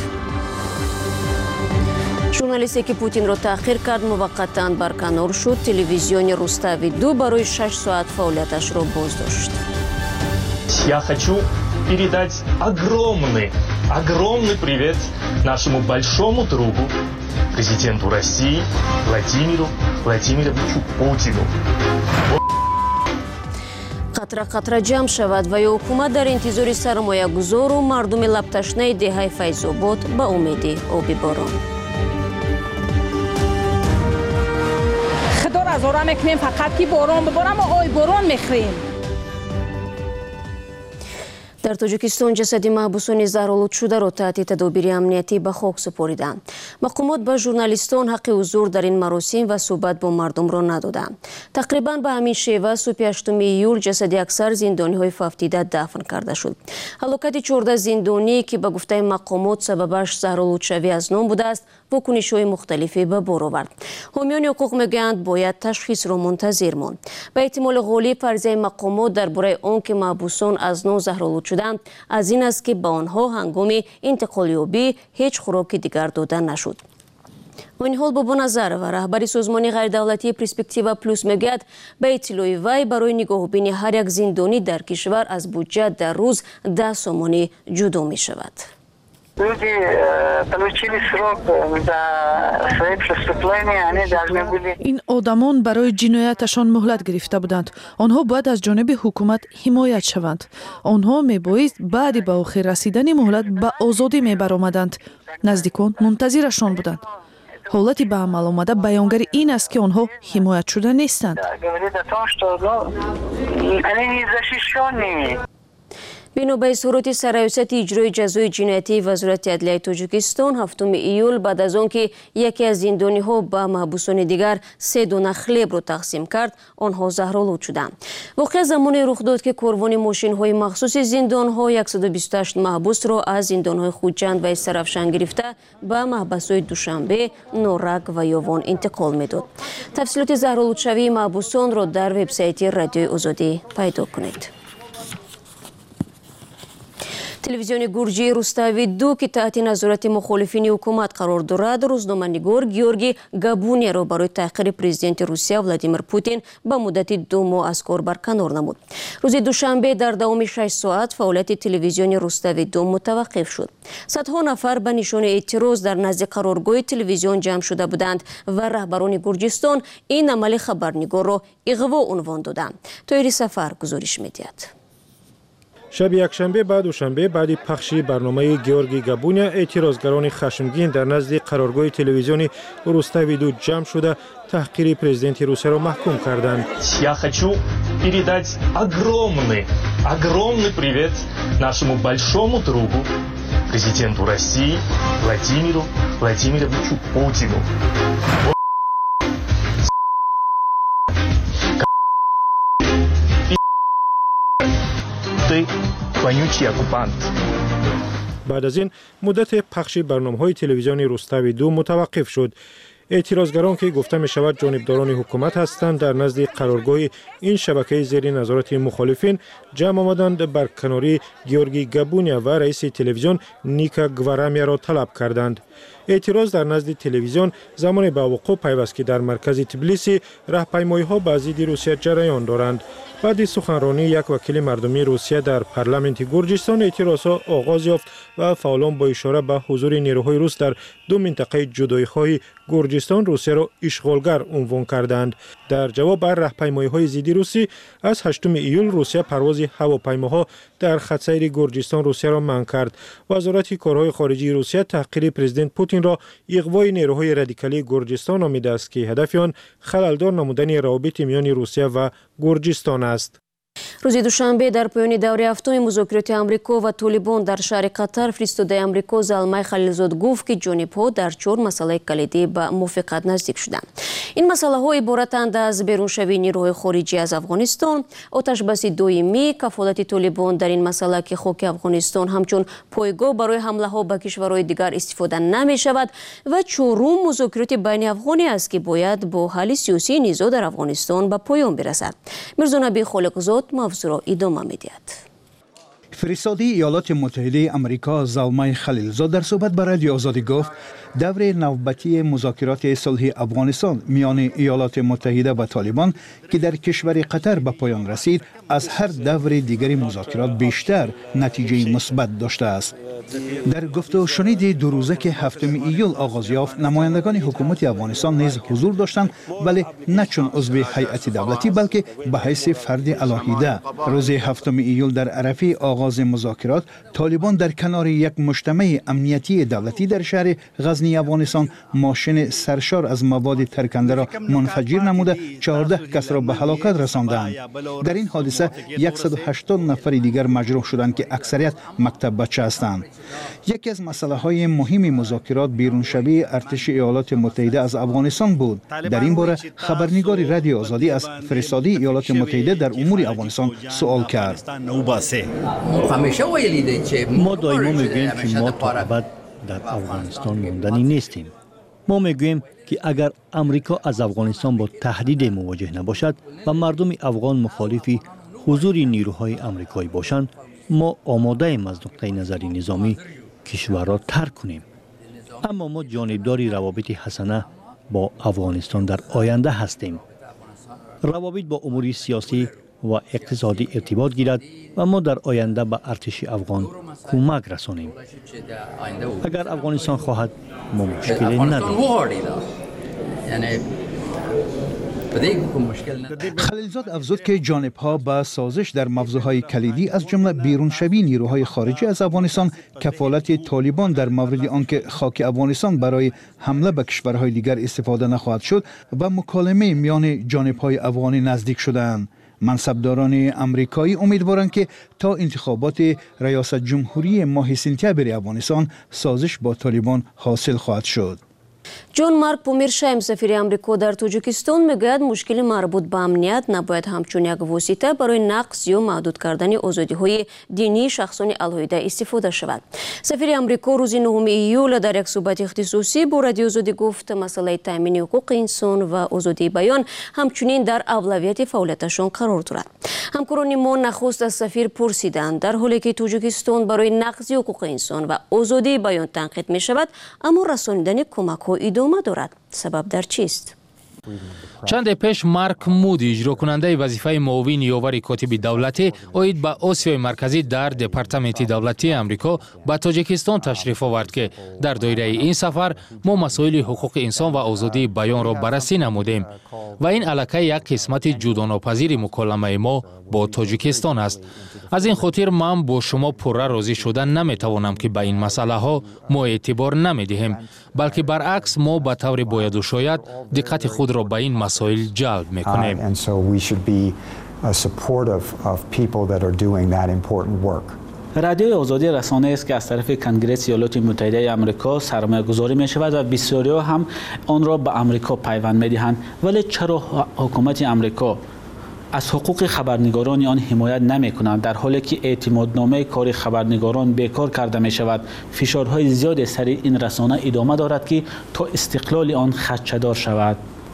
ژورنالیستی که پوتین را تأخیر کرد موقتا برکنار شد. تلویزیون روستاوی 2 برای 6 ساعت فعالیتش را بازداشت. Я хочу передать огромный привет нашему большому другу, президенту России Владимиру Владимировичу Путину. قطره قطره جمع شود و حکومت در انتظار سرمایه‌گذار و مردم لب‌تشنه دهه فیض‌آباد به امید آبی باران. خدا را زارا میکنیم فقط که باران ببارم و آی باران میخریم. در تاجیکستان جسد محبوسان زهرآلود شده را تحت تدابیر امنیتی به خاک سپردند. مقامات به ژورنالیستان حق حضور در این مراسم و صحبت با مردم را ندادند. تقریبا به همین شیوه صبح 8 ایول جسد اکثر زندانی‌های فوتیده دفن کرده شد. هلاکت 14 زندانی که به گفته مقامات سببش زهرآلود شوی از نام بوده است، واکنش‌های مختلفی به بار آورد. حامیان حقوق میگویند باید تشخیص را منتظر ماند. به احتمال غالب فرضیه مقامات درباره آنکه محبوسان از نام زهرآلود شدند از این است که به آنها هنگام انتقال یابی هیچ خوراک دیگر داده نشد. این حال بابا نظر و رهبری سازمان غیردولتی پرسپکتیو پلوس میگوید به اطلاع وی برای نگاهبینی هر یک زندانی در کشور از بودجه در روز 10 سومانی جدا می شود. این آدمان برای جنایتشان مهلت گرفته بودند. آنها باید از جانب حکومت حمایت شوند. آنها میبایست بعد به آخر رسیدن مهلت به آزادی میبرآمدند. نزدیکان منتظرشان بودند. حالتی به عمل آمده بیانگر این است که آنها حمایت شده نیستند. بنا به اظهارات سرریاست اجرای جزای جنایتی وزارت عدلیه تاجیکستان 7 ایول بعد از آنکه یکی از زندانی‌ها به محبوسان دیگر 3 دانه خلیب را تقسیم کرد، آنها زهرآلود شدند. واقعا زمانی رخ داد که کاروان ماشین‌های مخصوص زندان‌ها 128 محبوس را از زندان‌های خوجند و استرافشان گرفته به محبس‌های دوشنبه، نورک و یاوان انتقال می‌داد. تفصیلات زهرآلود شوی محبوسان را در وبسایت رادیوی آزادی پیدا کنید. تلویزیون گورجی روستاوی 2 که تحت نظارت مخالفین حکومت قرار دارد، روزنامه‌نگار گیورگی گابونیا را برای تحقیر پرزیدنت روسیه ولادیمیر پوتین به مدت 2 ماه از کار برکنار نمود. روز دوشنبه در دوام 6 ساعت فعالیت تلویزیون روستاوی 2 متوقف شد. صدها نفر به نشان اعتراض در نزد قرارگاه تلویزیون جمع شده بودند و رهبران گرجستان این عمل خبرنگار را اغوا عنوان دادند. طاهر سفر گزارش می‌دهد. شب یکشنبه بعد دوشنبه بعد پخش برنامه گیورگی گابونیا اعتراضگران خشمگین در نزد قرارگاه تلویزیون روستاوی 2 جمع شده تحقیر پرزیدنت روسیه را محکوم کردند. Я хочу передать огромный привет нашему большому другу, президенту России Владимиру Владимировичу Путину. بعد از این مدت پخش برنامه‌های تلویزیون روستاوی 2 متوقف شد. اعتراضگران که گفته می شود جانبداران حکومت هستند در نزد قرارگاه این شبکه زیر نظارت مخالفین جمع آمدند بر کناری گیورگی گابونیا و رئیس تلویزیون نیکا گوارامیا را طلب کردند. اعتراض در نزد تلویزیون زمان به وقوع پیوست که در مرکز تبلیسی راهپیمایی‌ها به ضد روسیه جریان دارند. بعد سخنرانی یک وکیل مردمی روسیه در پارلمانت گرجستان اعتراضها آغاز یافت و فعالان با اشاره به حضور نیروهای روس در 2 منطقه جدایی‌های گرجستان روسیه را اشغالگر عنوان کردند. در جواب بر راهپیمایی‌های ضد روسی از 8 ایول روسیه پرواز هواپیماها در خط‌سیر گرجستان روسیه را منع کرد. وزارت کارهای خارجی روسیه تحقیر پرزیدنت پوتین را اغوای نیروهای رادیکالی گرجستان نامیده است که هدف آن خللدار نمودن روابط میان روسیه و گرجستان است. روز دوشنبه در پایان دوره هفتم مذاکرات آمریکا و طالبان در شهر قطر فرستاده آمریکا زلمای خلیلزاد گفت که جانب‌ها در 4 مسئله کلیدی به موافقت نزدیک شدند. این مسئله‌ها عبارتند از بیرونشوی نیروهای خارجی از افغانستان، آتش‌بسی دائمی، کفالت طالبان در این مسئله که خاک افغانستان همچون پایگاه برای حمله‌ها به کشورهای دیگر استفاده نمی‌شود و چهارم مذاکرات بین افغانی است که باید با حل سیاسی نزاع در افغانستان به پایان برسد. میرزا نبی خالقزاد موضوع را ادامه می‌دهد. فرستاده ایالات متحده آمریکا زلمای خلیلزاد در صحبت با رادیو آزادی گفت دور نوبتی مذاکرات صلح افغانستان میان ایالات متحده و طالبان که در کشور قطر به پایان رسید از هر دور دیگری مذاکرات بیشتر نتیجه مثبت داشته است. در گفت و شنید دو روزه که 7 ایول آغاز یافت نمایندگان حکومت افغانستان نیز حضور داشتند، ولی نه چون عضو هیئت دولتی بلکه به حیث فرد علاهیده. روز 7 ایول در عرفه آغاز مذاکرات طالبان در کنار یک مجتمع امنیتی دولتی در شهر غزنی افغانستان ماشین سرشار از مواد ترکنده را منفجر نموده 14 کس را به هلاکت رساندند. در این حادثه 180 نفر دیگر مجروح شدند که اکثریت مکتب بچه هستند. یکی از مسائل مهم مذاکرات بیرونشوی ارتش ایالات متحده از افغانستان بود. در این باره خبرنگار رادیو آزادی از فرستاده ایالات متحده در امور افغانستان سوال کرد. ما دائما میگوییم که ما تا ابد در افغانستان ماندنی نیستیم. ما میگوییم که اگر امریکا از افغانستان با تهدید مواجه نباشد و مردم افغان مخالف حضور نیروهای آمریکایی باشند، ما آماده ایم از نقطه نظر نظامی کشور را ترک کنیم. اما ما جانبداری روابط حسنه با افغانستان در آینده هستیم. روابط با امور سیاسی و اقتصادی ارتباط گیرد و ما در آینده به ارتش افغان کمک رسانیم. اگر افغانستان خواهد ما مشکلی نداریم. خلیلزاد افزود که جانب‌ها به سازش در موضوعهای کلیدی از جمله بیرونشوی نیروهای خارجی از افغانستان، کفالت طالبان در مورد آنکه خاک افغانستان برای حمله به کشورهای دیگر استفاده نخواهد شد و مکالمه میان جانب‌های افغانی نزدیک شدند. منصبداران آمریکایی امیدوارند که تا انتخابات ریاست جمهوری ماه سپتامبر افغانستان سازش با طالبان حاصل خواهد شد. جون مارک پومرشایم سفیر آمریکا در تاجیکستان میگوید مشکل مربوط به امنیت نباید همچون یک واسطه برای نقض یا محدود کردن آزادی‌های دینی شخصان علیحده استفاده شود. سفیر آمریکا روز 9 ایول در یک صحبت اختصاصی با رادیو آزادی گفت مسئله تامین حقوق انسان و آزادی بیان همچنین در اولویت فعالیتشان قرار دارد. همکاران ما نخست از سفیر پرسیدند در حالی که تاجیکستان برای نقض حقوق انسان و آزادی بیان تنقید می شود، اما رسانیدن کمک‌ها ادامه دارد. سبب در چیست؟ چند پیش مارک مودی اجرا کننده وظیفه معاون یاور کاتب دولتی اوید به آسیای مرکزی در دپارتمنت دولتی آمریکا به تاجیکستان تشریف آورد که در دایره این سفر ما مسائل حقوق انسان و آزادی بیان را بررسی نمودیم و این علاقه یک قسمت جداناپذیر مکالمه ما با تاجیکستان است. از این خاطر من با شما پره راضی شدن نمیتوانم که به این مسئله ها ما اعتبار نمیدهیم، بلکه برعکس ما به طور باید و شاید دقت خود را به این مسائل جلب میکنیم. رادیوی آزادی رسانه است که از طرف کنگره ایالات متحده آمریکا سرمایه‌گذاری می شود و بسیاری هم آن را به آمریکا پیوند می دهند. ولی چرا حکومت آمریکا از حقوق خبرنگاران آن حمایت نمی کنند در حالی که اعتمادنامه کار خبرنگاران بیکار کرده می شود؟ فشارهای زیاد سر این رسانه ادامه دارد که تا استقلال آن خدشه‌دار شود.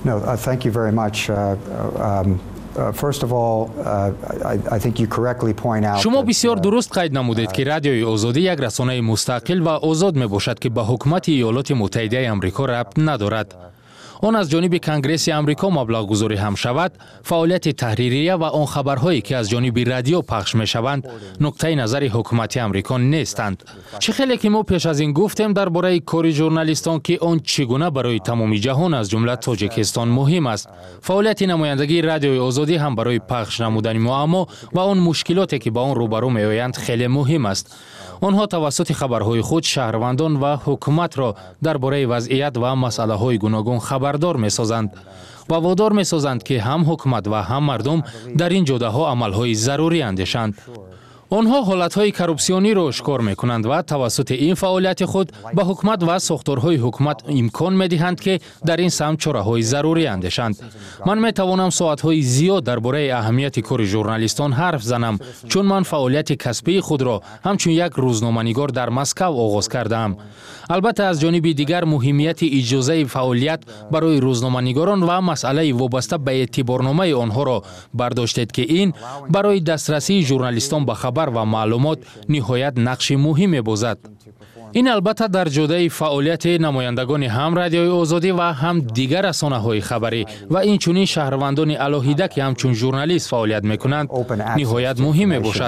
شما بسیار درست قید نمودید که رادیوی آزادی یک رسانه مستقل و آزاد می باشد که به حکومت ایالات متحده آمریکا ربط ندارد. آن از جانب کنگره آمریکا مبلغ گذاری هم شود، فعالیت تحریریه و آن خبرهایی که از جانب رادیو پخش می شوند نقطه نظر حکومت آمریکا نیستند. چه خیلی که ما پیش از این گفتیم درباره کار ژورنالیستان که آن چگونه برای تمام جهان از جمله تاجیکستان مهم است. فعالیت نمایندگی رادیوی آزادی هم برای پخش نمودن معما و آن مشکلاتی که با آن روبرو می آیند خیلی مهم است. онҳо тавассути хабарҳои худ шаҳрвандон ва ҳукуматро дар бораи вазъият ва масъалаҳои гуногун хабардор месозанд ва водор месозанд ки ҳам ҳукумат ва ҳам мардум дар ин ҷодаҳо амалҳои зарурӣ андешанд. онҳо ҳолатҳои коррупсиониро шикор мекунанд ва тавассути ин фаъолияти худ ба ҳукумат ва сохторҳои ҳукумат имкон медиҳанд ки дар ин самт чораҳои зарурӣ андешанд. ман метавонам соатҳои зиёд дар бораи аҳамияти кори журналистон ҳарф занам, чун ман фаъолияти касбии худро ҳамчун як рӯзноманигор дар Москав оғоз кардаам. албатта аз ҷониби дигар муҳимияти иҷозаи фаъолият барои рӯзноманигорон ва масъалаи вобаста ба эътиборномаи онҳоро бардоштед ки ин барои дастрасии журналистон ба хабар ва маълумот ниҳоят нақши муҳим мебозад. ин албатта дар ҷодаи фаъолияти намояндагони ҳам Радиои Озодӣ ва ҳам дигар расонаҳои хабарӣ ва инчунин шаҳрвандони алоҳида ки ҳамчун журналист фаъолият мекунанд ниҳоят муҳим мебошад.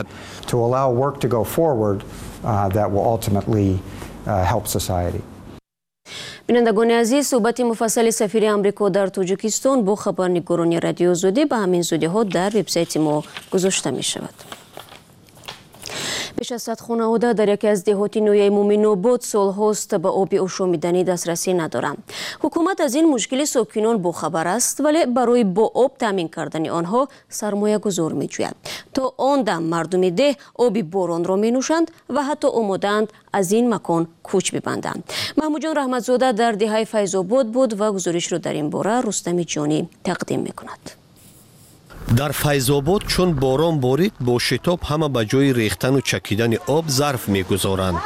бинандагони азиз, суҳбати муфассали сафири Амрико дар Тоҷикистон бо хабарнигорони Радиои Озодӣ ба ҳамин зудиҳо дар вебсайти мо гузошта мешавад. беш аз 100 хонавода дар яке аз деҳоти ноҳияи Муъминобод солҳост ба оби ошомиданӣ дастрасӣ надоранд. ҳукумат аз ин мушкили сокинон бохабар аст, вале барои бо об таъмин кардани онҳо сармоягузор меҷӯяд. то он дам мардуми деҳ оби боронро менӯшанд ва ҳатто омодаанд аз ин макон кӯч бибанданд. маҳмудҷон раҳматзода дар деҳаи Файзобод буд ва гузоришро дар ин бора Рустами Ҷонӣ тақдим мекунад. дар Файзобод чун борон борид бо шитоб ҳама ба ҷои рехтану чакидани об зарф мегузоранд.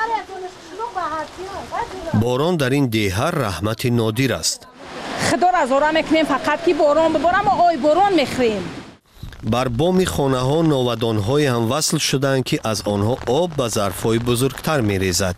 борон дар ин деҳа раҳмати нодир аст. худо разора мекунем фақат ки борон биборам ва ой борон мехӯрем. бар боми хонаҳо новадонҳое ҳам васл шуданд ки аз онҳо об ба зарфҳои бузургтар мерезад.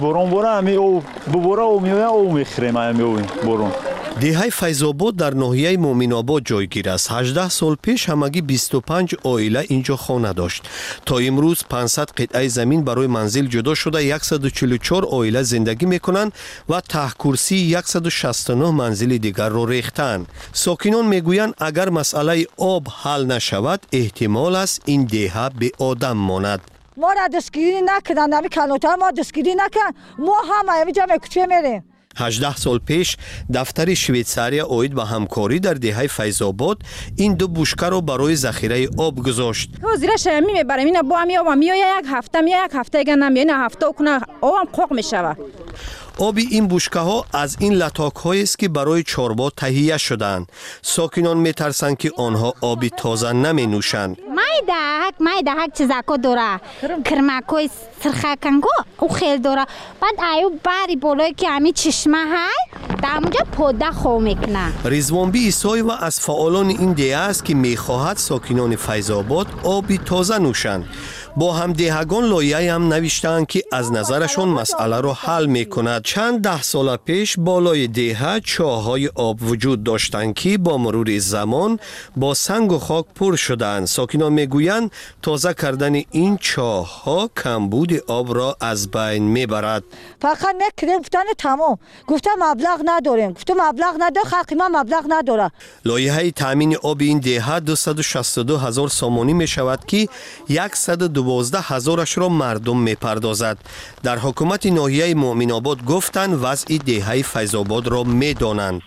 деҳаи Файзобод дар ноҳияи Муъминобод ҷойгир аст. 18 сол пеш ҳамагӣ 25 оила инҷо хона дошт. то имрӯз 500 қитъаи замин барои манзил ҷудо шуда 144 оила зиндагӣ мекунанд ва таҳкурсии 169 манзили дигарро рехтаанд. сокинон мегӯянд агар масъалаи об ҳал нашавад, эҳтимол аст ин деҳа беодам монад. мо ра дастгирӣ накунанд, ами калонтар мо дастгирӣ накунанд, мо ҳама ҷа мекуча мерем. 18 сол пеш дафтари Швейтсария оид ба ҳамкорӣ дар деҳаи Файзобод ин ду бушкаро барои захираи об гузошт. ҳозира шами мебарем ина бо ами обам миёя як ҳафта яган намиёя ина ҳафта куна обам қоқ мешавад. оби ин бушкаҳо аз ин латокҳоест ки барои чорбо таҳия шудаанд. сокинон метарсанд ки онҳо оби тоза наменӯшанд. майдаҳак чизако дора, кирмакои сирхаканго у хел дора. баъд аю бари болое ки ами чишма ҳай дар онҷа пода хов мекуна. Ризвонбӣ Исоева аз фаъолони ин деҳа аст ки мехоҳад сокинони Файзобод оби тоза нӯшанд. бо ҳамдеҳагон лоиҳае ҳам навиштаанд ки аз назарашон масъаларо ҳал мекунад. чанд даҳ сола пеш болои деҳа чоҳҳои об вуҷуд доштанд ки бо мурури замон бо сангу хок пур шуданд. сокинон мегӯянд тоза кардани ин чоҳҳо камбуди обро аз байн мебарад. фақат мекунем гуфтани тамом. гуфтам маблағ надорем. гуфтам маблағ надорем, халқи ман маблағ надора. лоиҳаи таъмини оби ин деҳа 262 000 сомонӣ мешавад ки 112 000-ашро мардум мепардозад. дар ҳукумати ноҳияи Муъминобод гуфтанд вазъи деҳаи Файзободро медонанд.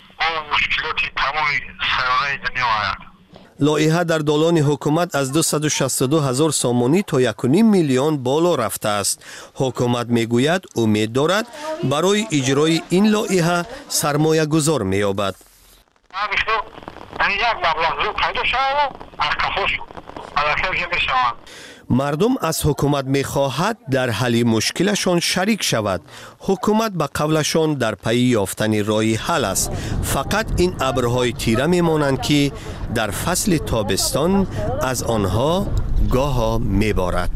лоиҳа дар долони ҳукумат аз 262 000 сомонӣ то 1.5 миллион боло рафтааст. ҳукумат мегӯяд умед дорад барои иҷрои ин лоиҳа сармоягузор меёбад. мардум аз ҳукумат мехоҳад дар ҳалли мушкилашон шарик шавад. ҳукумат ба қавлашон дар пайи ёфтани роҳи ҳал аст. фақат ин абрҳои тира мемонанд ки дар фасли тобистон аз онҳо гоҳо меборад.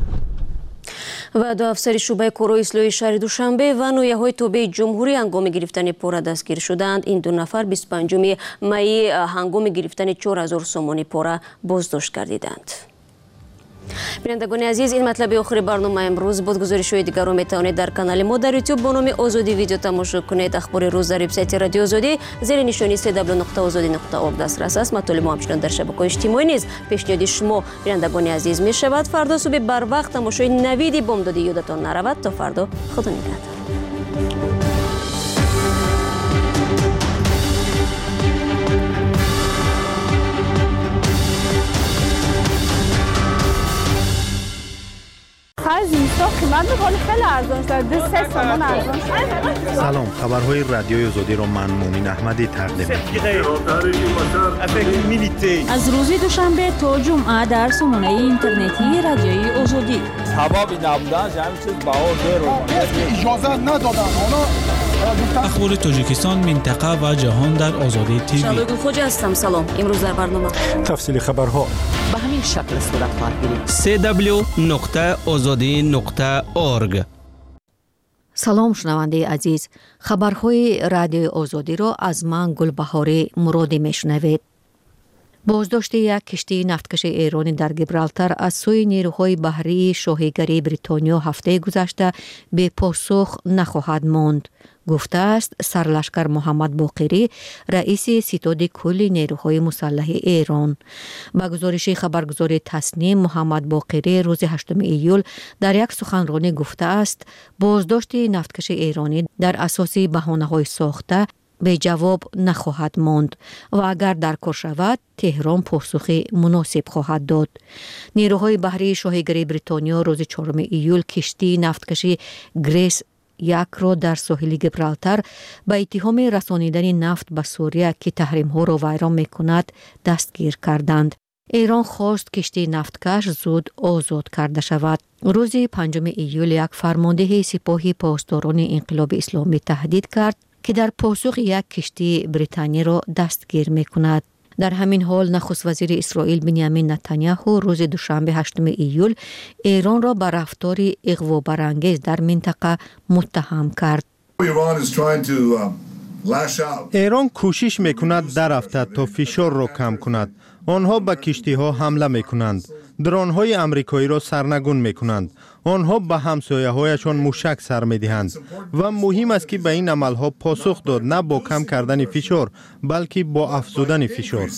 ва ду афсари шӯъбаи корҳои ислоҳии шаҳри Душанбе ва ноҳияҳои тобеи ҷумҳурӣ ҳангоми гирифтани пора дастгир шуданд. ин ду нафар 25 майи ҳангоми гирифтани 4000 сомони пора боздошт гардиданд. بینندگان عزیز، این مطلب آخر برنامه امروز بود. گزارش‌های دیگر رو میتوانید در کانال ما در یوتیوب با نام آزادی ویدیو تماشا کنید. اخبار روز در وبسایت رادیو آزادی زیر نشانی www.azadi.org دسترس است. مطالب ما همچنین در شبکه‌های اجتماعی نیز پیشنهاد شما بینندگان عزیز می شود. فردا صبح بر وقت تماشای نوید بامدادی یادتان نرود. تا فردا، خدا نگهدار. سلام، خبرهای رادیوی آزادی را من مومن احمدی تقدیم می‌کنم. از روز دوشنبه تا جمعه در سامانه اینترنتی رادیوی آزادی. سبب نبودن همین چیز اجازه ندادن. اخبار تاجیکستان، منطقه و جهان در آزادی تیوی. شادو خوجا هستم. سلام. امروز در برنامه تفصیل خبرها به همین شکل صورت خواهد گرفت. www.azadi.org. سلام شنونده عزیز، خبرهای رادیو آزادی را از من گلبهاری مرادی میشنوید. بازداشت یک کشتی نفتکش ایرانی در گیبرالتار از سوی نیروهای بحری شاهیگری بریتانیا هفته گذشته به پاسخ نخواهد ماند، گفته است سرلشکر محمد باقری، رئیس ستاد کل نیروهای مسلح ایران. با گزارش خبرگزاری تصنیم، محمد باقری روز 8 ایول در یک سخنرانی گفته است بازداشت نفتکش ایرانی در اساس بهانه‌های ساخته به جواب نخواهد ماند و اگر در کار شود تهران پاسخی مناسب خواهد داد. نیروهای بحری شاهیگری بریتانیا روز 4 ایول کشتی نفتکشی گریس یک را در ساحل گیبرالتار با اتهام رسانیدن نفت به سوریه که تحریم ها را ویران می کند دستگیر کردند. ایران خواست کشتی نفتکش زود آزاد کرده شود. روز 5 ایول یک فرمانده سپاه پاسداران انقلاب اسلامی تهدید کرد که در پاسخ یک کشتی بریتانیا را دستگیر می کند. در همین حال نخست وزیر اسرائیل بنیامین نتانیاهو روز دوشنبه 8 ایول ایران را به رفتار اغواء‌برانگیز در منطقه متهم کرد. ایران کوشش میکند درافتد تا فشار را کم کند. آنها به کشتی ها حمله میکنند. درون های امریکایی را سرنگون میکنند. آنها به همسایه هایشان موشک سر میدهند و مهم است که به این عمل ها پاسخ داد، نه با کم کردن فشار بلکه با افزودن فشار.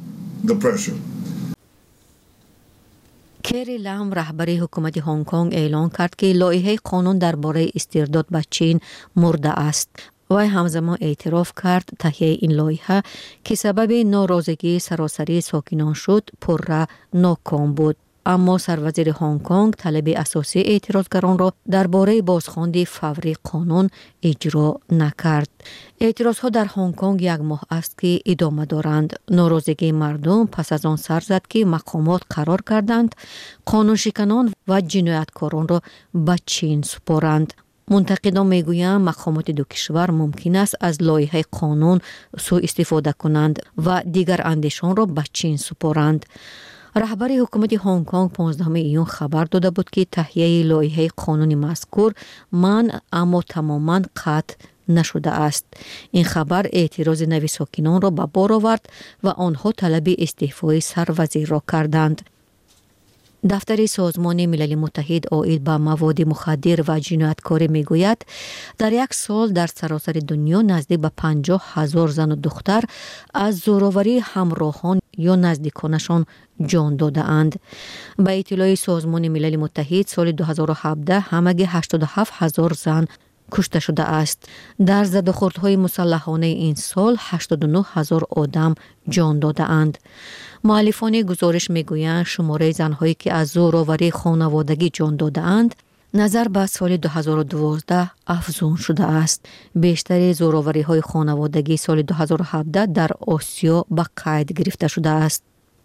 کری لام رهبر حکومت هنگ کنگ اعلان کرد که لایحه قانون درباره استرداد به چین مرده است. وی همزمان اعتراف کرد تهیه این لایحه که سبب ناراضگی سراسری ساکنان شد پرره ناکام بود. اما سروزیر هنگ کنگ طلب اساسی اعتراضگران را درباره بازخواندن فوری قانون اجرا نکرد. اعتراضها در هنگ کنگ یک ماه است که ادامه دارند. ناراضگی مردم پس از آن سر زد که مقامات قرار کردند قانون شکنان و جنایتکاران را به چین سپارند. منتقدان میگویند مقامات دو کشور ممکن است از لایحه قانون سوء استفاده کنند و دیگر اندیشان را به چین سپارند. رهبر حکومت هنگ کنگ 15 ایون خبر داده بود که تهیه لایحه قانونی مذکور منع اما تماما قطع نشده است. این خبر اعتراض نوی ساکنان را به بار آورد و آنها طلب استعفای سروزیر را کردند. دفتر سازمان ملل متحد عائد به مواد مخدر و جنایتکاری میگوید در یک سال در سراسر دنیا نزدیک به 50,000 زن و دختر از زورآوری همراهان یا نزدیکانشان جان داده اند. به اطلاع سازمان ملل متحد سال 2017 همگی 87,000 زن کشته شده است. در زدوخوردهای مسلحانه این سال 89,000 آدم جان داده اند. مؤلفان گزارش میگویند شماره زنهایی که از زورآوری خانوادگی جان داده اند نظر به سال 2012 افزون شده است. بیشتر زورآوری های خانوادگی سال 2017 در آسیا به قید گرفته شده است.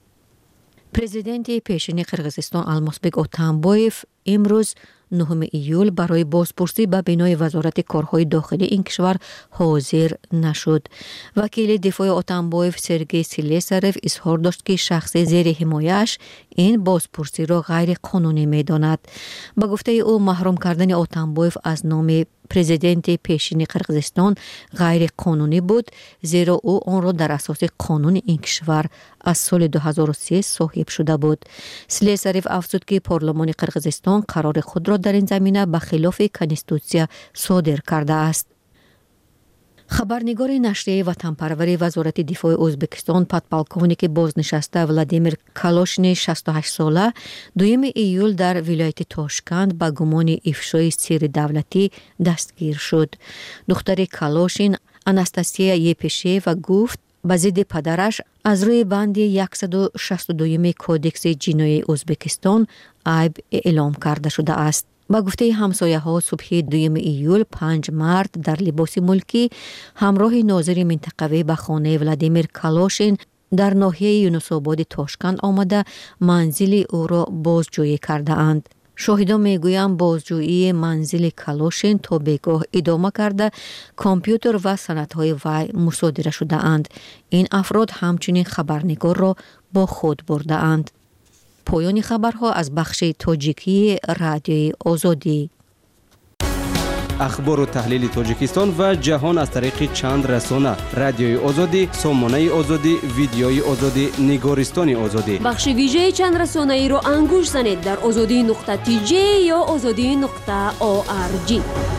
پرزیدنت پیشین قرقیزستان المازبек اتامبایف امروز 9 ایول برای بازپرسی به بینای وزارت کارهای داخلی این کشور حاضر نشد. وکیل دفاع اتامبایف سرگئی سلیساروف اظهار داشت که شخص زیر حمایش این بازپرسی را غیر قانونی می داند. با گفته او محروم کردن اتامبایف از نام президенти пешини Қирғизистон ғайриқонунӣ буд, зеро ӯ онро дар асоси қонуни ин кишвар аз соли 2003 соҳиб шуда буд. Слесарев афзуд ки парлумони Қирғизистон қарори худро дар ин замина ба хилофи конститутсия содир кардааст. خبرنگار نشریه وطنپروری وزارت دفاع ازبکستان پادپالکونیک بازنشسته ولادیمیر کالوشین 68 ساله 2 ایول در ولایت تاشکند با گمان افشای سر دولتی دستگیر شد. دختر کالوشین آناستاسیا یپشیوا گفت با ضد پدرش از روی بند 162 کودکس جنایی ازبکستان عیب اعلام کرده شده است. با گفته همسایه‌ها صبح 2 ایول 5 مرد در لباس ملکی همراه ناظر منطقوی به خانه ولادیمیر کالوشین در ناحیه یونس‌آباد تاشکند آمده منزل او را بازجویی کرده اند. شاهدان میگویند بازجویی منزل کالوشین تا بگاه ادامه کرده کامپیوتر و سندهای وی مصادره شده اند. این افراد همچنین خبرنگار را با خود برده اند. پایان خبرها از بخش تاجیکی رادیوی آزادی. اخبار و تحلیل تاجیکستان و جهان از طریق چند رسانه: رادیوی آزادی، سامانه آزادی، ویدیوی آزادی، نگارستان آزادی. بخش ویژه چند رسانه ای رو انگوش زنید در azadi.tj یا azadi.org.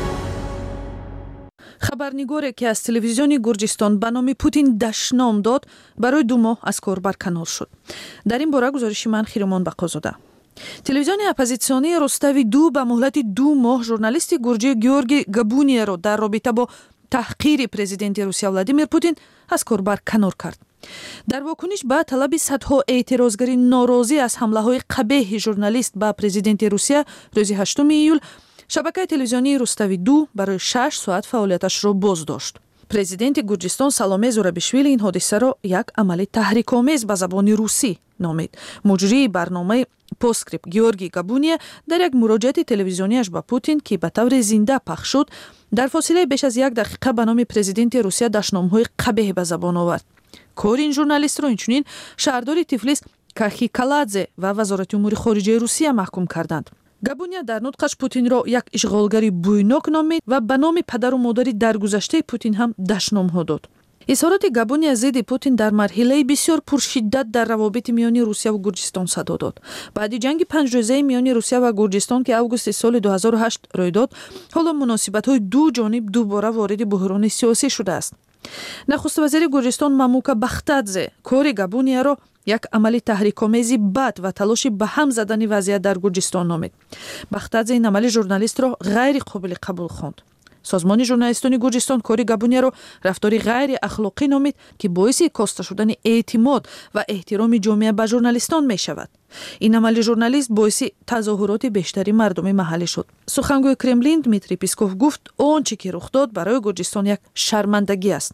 خبرنگاری که از تلویزیون گرجستان به نام پوتین دشنام داد برای 2 ماه از کار برکنار شد. در این باره گزارش من خیرمان بقازاده. تلویزیون اپوزیسیونی روستاوی 2 به مهلت 2 ماه ژورنالیست گرجی گیورگی گابونیا را در رابطه با تحقیر پرزیدنت روسیه ولادیمیر پوتین از کار برکنار کرد. در واکنش به طلب صدها اعتراضگری ناراضی از حمله‌های قبیح ژورنالیست به پرزیدنت روسیه روز 8 ایول شبکه تلویزیونی روستاوی 2 برای 6 ساعت فعالیتش را باز داشت. پرزیدنت گرجستان سالومه زورابیشویلی این حادثه را یک عمل تحریک‌آمیز به زبان روسی نامید. مجری برنامه پوستسکریپت گیورگی گابونیا در یک مراجعه تلویزیونیش با پوتین که به طور زنده پخش شد در فاصله بیش از 1 دقیقه به نام پرزیدنت روسیه دشنام‌های قبیح به زبان آورد. کار این ژورنالیست را اینچنین شهردار تیفلیس کاخیکالادزه و وزارت امور خارجه روسیه محکوم کردند. گابونیا در نطقش پوتین را یک اشغالگری بویناک نامید و به نام پدر و مادری درگذشته پوتین هم دشنام‌ها داد. اظهارات گابونیا ضد پوتین در مرحله بسیار پرشدت در روابط میان روسیه و گرجستان صدا داد. بعد جنگ 5 روزه میان روسیه و گرجستان که اوگوست سال 2008 روی داد، حالا مناسبت‌های دو جانب دوباره وارد بحران سیاسی شده است. نخست وزیر گرجستان ماموکا بختادزه کار گابونیا را یک عمل تحریک‌آمیز بد و تلاش به هم زدن وضعیت در گرجستان نامید. بختادزه این عمل ژورنالیست را غیر قابل قبول خواند. سازمان ژورنالیستان گرجستان کار گابونیا را رفتاری غیر اخلاقی نامید که باعث کاسته شدن اعتماد و احترام جامعه به ژورنالیستان می شود. این عمل ژورنالیست باعث تظاهرات بیشتری مردم محلی شد. سخنگوی کرملین دمیتری پیسکوف گفت آنچه که رخ داد برای گرجستان یک شرمندگی است.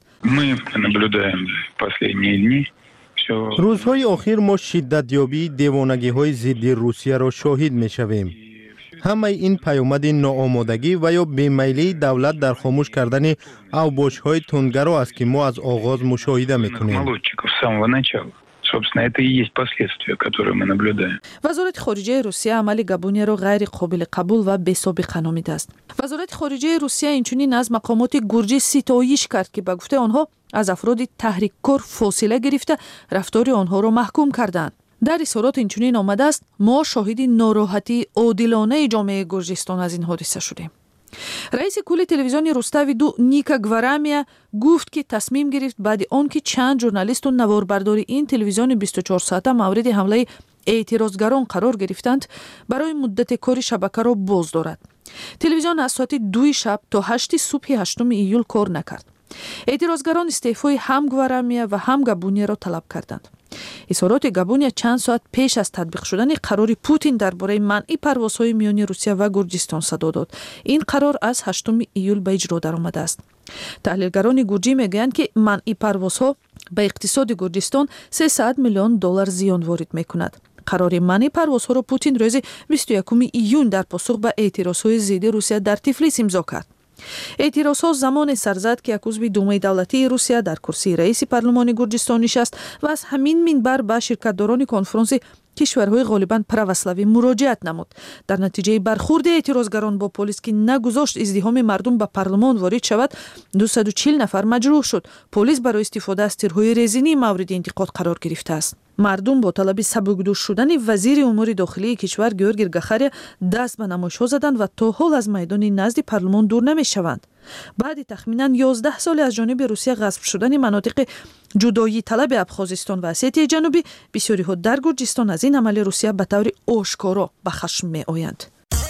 روزهای اخیر ما شدتیابی دیوانگی‌های ضد روسیه را شاهد می‌شویم. همه این پیامد ناآمادگی و یا بیمیلی دولت در خاموش کردن اوباش‌های تندگرا است که ما از آغاز مشاهده می‌کنیم. وزارت خارجه روسیه عمل گابونیا را غیر قابل قبول و بی‌سابقه نامیده است. وزارت خارجه روسیه اینچنین از مقامات گرجی ستایش کرد که به گفته آنها از افراد تحریک‌کار فاصله گرفته رفتار آنها را محکوم کردند. در اظهارات اینچنین آمده است ما شاهد ناراحتی عادلانه جامعه گرجستان از این حادثه شدیم. رئیس کل تلویزیون روستاوی 2 نیکا گوارامیا گفت که تصمیم گرفت بعد آنکه چند ژورنالیست و نواربردار این تلویزیون 24 ساعته مورد حمله اعتراضگران قرار گرفتند برای مدت کار شبکه را باز دارد. تلویزیون از ساعت 2 شب تا 8 صبح 8 ایول کار نکرد. اعتراضگران استعفای هم گوارامیا و هم گابونیا را طلب کردند. اظهارات گابونیا چند ساعت پیش از تطبیق شدن قرار پوتین درباره منع پروازهای میان روسیه و گرجستان صدا داد. این قرار از 8 ایول به اجرا درآمده است. تحلیلگران گرجی میگویند که منع پروازها به اقتصاد گرجستان 300 میلیون دلار زیان وارد میکند. قرار منع پروازها را پوتین روز 21 ایون در پاسخ به اعتراضهای ضد روسیه در تیفلیس امضا کرد. اعتراضها زمان سر زد که یک عضو دومه دولتی روسیه در کرسی رئیس پارلمان گرجستان نشست و از همین منبر به شرکتداران کنفرانس کشورهای غالباً پروسلاوی مراجعت نمود. در نتیجه برخورد اعتراضگران با پلیس که نگذاشت ازدحام مردم به پارلمان وارد شود، 240 نفر مجروح شد. پلیس برای استفاده از تیرهای رزینی مورد انتقاد قرار گرفته است. مردم با طلب سبکدوش شدن وزیر امور داخلی کشور گیورگی گاخاریا دست به نمایش‌ها زدند و تا حال از میدان نزد پارلمان دور نمی‌شوند. بعد تخمیناً 11 سال از جانب روسیه غصب شدن مناطق جدایی طلب ابخازستان و اسیتی جنوبی، بسیاری‌ها در گرجستان از این عمل روسیه به طور آشکارا به خشم می‌آیند.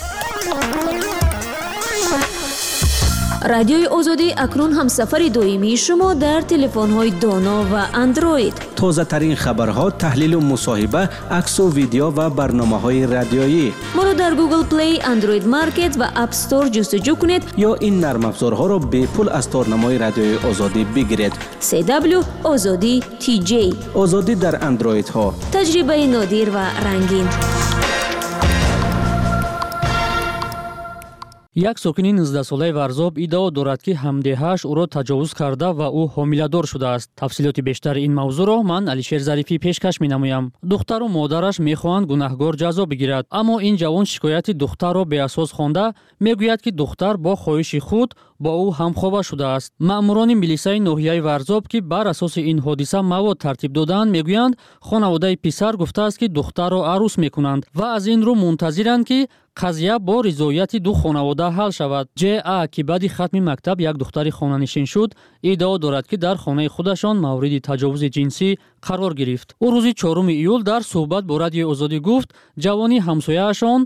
رادیوی آزادی اکنون همسفر دائمی شما در تلفن‌های دانا و اندروید. تازه ترین خبرها، تحلیل و مصاحبه، عکس و ویدیو و برنامه‌های رادیویی. ما را در گوگل پلی، اندروید مارکت و اپ استور جستجو کنید یا این نرم افزارها را به پول از تارنمای رادیوی آزادی بگیرید. CW آزادی TJ. آزادی در اندروید ها. تجربه نادر و رنگین. یک ساکنی 19 ساله ورزاب ادعا دارد که همدیهاش او را تجاوز کرده و او حامله‌دار شده است. تفصیلات بیشتر این موضوع را من علیشیر ظریفی پیشکش می‌نمایم. دختر و مادرش می‌خواهند گناهگار جزا بگیرد، اما این جوان شکایت دختر را به اساس خوانده میگوید که دختر با خواهش خود با او همخوابه شده است. مأموران ملیسای ناحیه ورزاب که بر اساس این حادثه مواد ترتیب دادند میگویند خانواده پسر گفته است که دختر را عروس می‌کنند و از این رو منتظرند که قضیه با رضایت دو خانواده حل شود. جا که بعد ختم مکتب یک دختر خانه‌نشین شد، ادعا دارد که در خانه خودشان مورد تجاوز جنسی قرار گرفت. او روز 4 ایول در صحبت با رادیوی آزادی گفت جوانی همسایه‌شان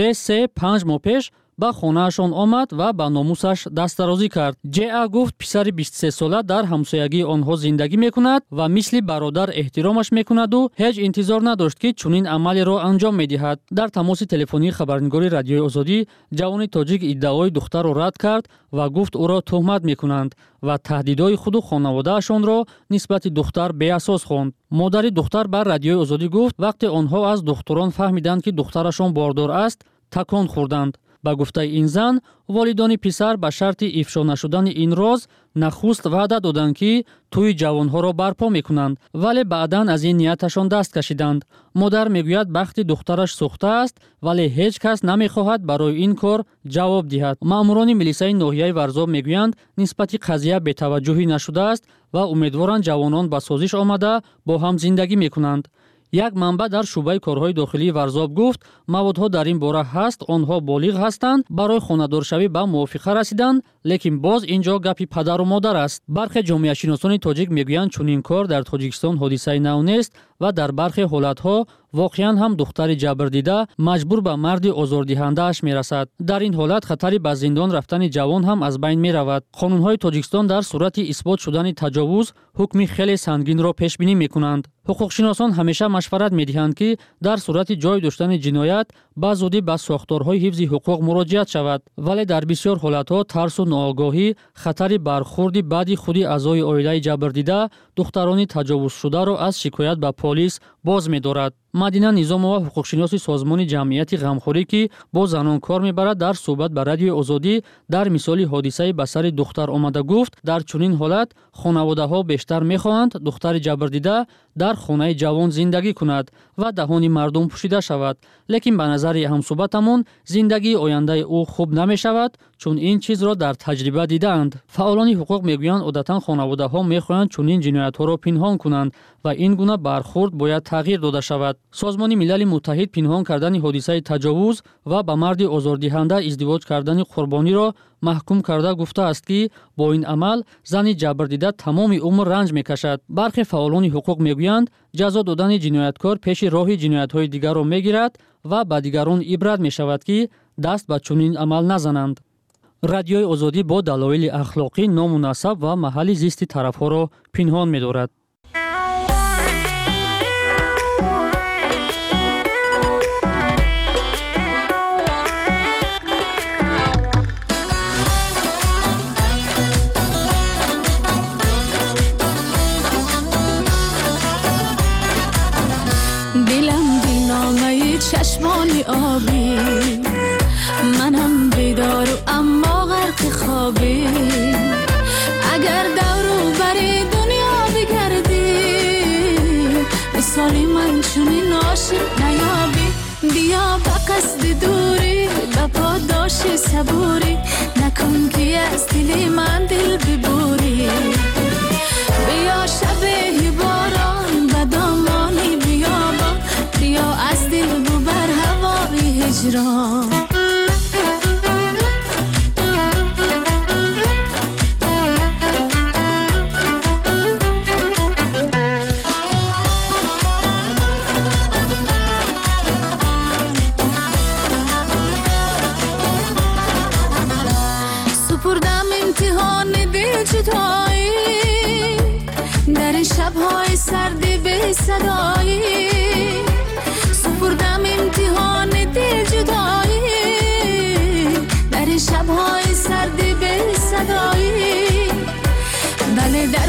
د3 5 ماه پیش با خانه‌شان آمد و با ناموسش دسترازی کرد. جا گفت پسر 23 ساله در همسایگی آنها زندگی میکند و مثل برادر احترامش میکند و هیچ انتظار نداشت که چنین عملی را انجام میدهد. در تماس تلفنی خبرنگار رادیوی آزادی، جوان تاجیک ادعای دختر را رد کرد و گفت او را تهمت میکنند و تهدیدهای خود و خانواده‌شان را نسبت دختر بی اساس خواند. مادر دختر بر رادیوی آزادی گفت وقتی آنها از دختران فهمیدند که دخترشان باردار است، تکان خوردند. با گفته این زن، والدان پسر به شرط افشا نشدن این راز نخست وعده دادند که توی جوانها را برپا میکنند، ولی بعداً از این نیتشان دست کشیدند. مادر میگوید وقتی دخترش سوخته است ولی هیچ کس نمیخواهد برای این کار جواب دهد. مأموران ملیسای ناحیه ورزاب میگویند نسبت قضیه بی‌توجهی نشده است و امیدوارند جوانان به سازش آمده با هم زندگی میکنند. یک منبع در شعبه کارهای داخلی ورزاب گفت موادها در این باره هست، آنها بالغ هستند، برای خانه‌دارشوی به موافقه رسیدند، لیکن باز اینجا گپی پدر و مادر است. برخی جامعه شناسان تاجیک میگویند چنین کار در تاجیکستان حادثه نو نیست و در برخی حالتها واقعا هم دختر جبردیده مجبور به مرد آزاردهنده اش میرسد. در این حالت خطری به زندان رفتن جوان هم از بین می رود. قانون‌های تاجیکستان در صورت اثبات شدن تجاوز حکم خیلی سنگین را پیش بینی میکنند. حقوقشناسان همیشه مشورت میدهند که در صورت جای داشتن جنایت به زودی به ساختارهای حفظ حقوق مراجعت شود، ولی در بسیار حالتها ترس و ناآگاهی خطری برخورد بعدی خودی اعضای عائله جبردیده دختران تجاوز شده را از شکایت به پلیس باز می‌دارد. مدینه نظام و حقوقشناس سازمان جمعیت غمخوری که با زنان کار میبرد در صحبت با رادیوی آزادی در مثال حادثه به سر دختر آمده گفت در چنین حالت خانواده‌ها بیشتر می‌خواهند دختر جبردیده در خانه جوان زندگی کند و دهان مردم پوشیده شود، لیکن به نظر همصحبتمون زندگی آینده او خوب نمی‌شود چون این چیز را در تجربه دیدند. فعالان حقوق میگویند عادتاً خانواده‌ها می‌خواهند چنین جنایت‌ها را پنهان کنند و این گونه برخورد باید تغییر داده شود. سازمان ملل متحد پنهان کردن حادثه تجاوز و با مرد آزاردهنده ازدواج کردن قربانی را محکوم کرده گفته است که با این عمل زن جبردیده تمام عمر رنج میکشد. برخی فعالان حقوق میگویند جزا دادن جنایتکار پیش راه جنایت‌های دیگر را میگیرد و به دیگران عبرت میشود که دست به چنین عمل نزنند. رادیوی آزادی با دلایل اخلاقی نامناسب و محل زیست طرف‌ها را پنهان می‌دارد. چشمانی آبی منم بیدار و اما غرق وقتی خوابی اگر دورو بری دنیا بگردی مثالی من چونی ناشد نیابی بیا با قصد دوری با پاداش صبوری نکن که از دل من دل ببوری بیا شبه باران و دامانی بیابان بیا از دل ببر هوای هجران در شب‌های سرد بی صدایی سپردم امتحان دل جدایی در شب‌های سرد بی صدایی بله در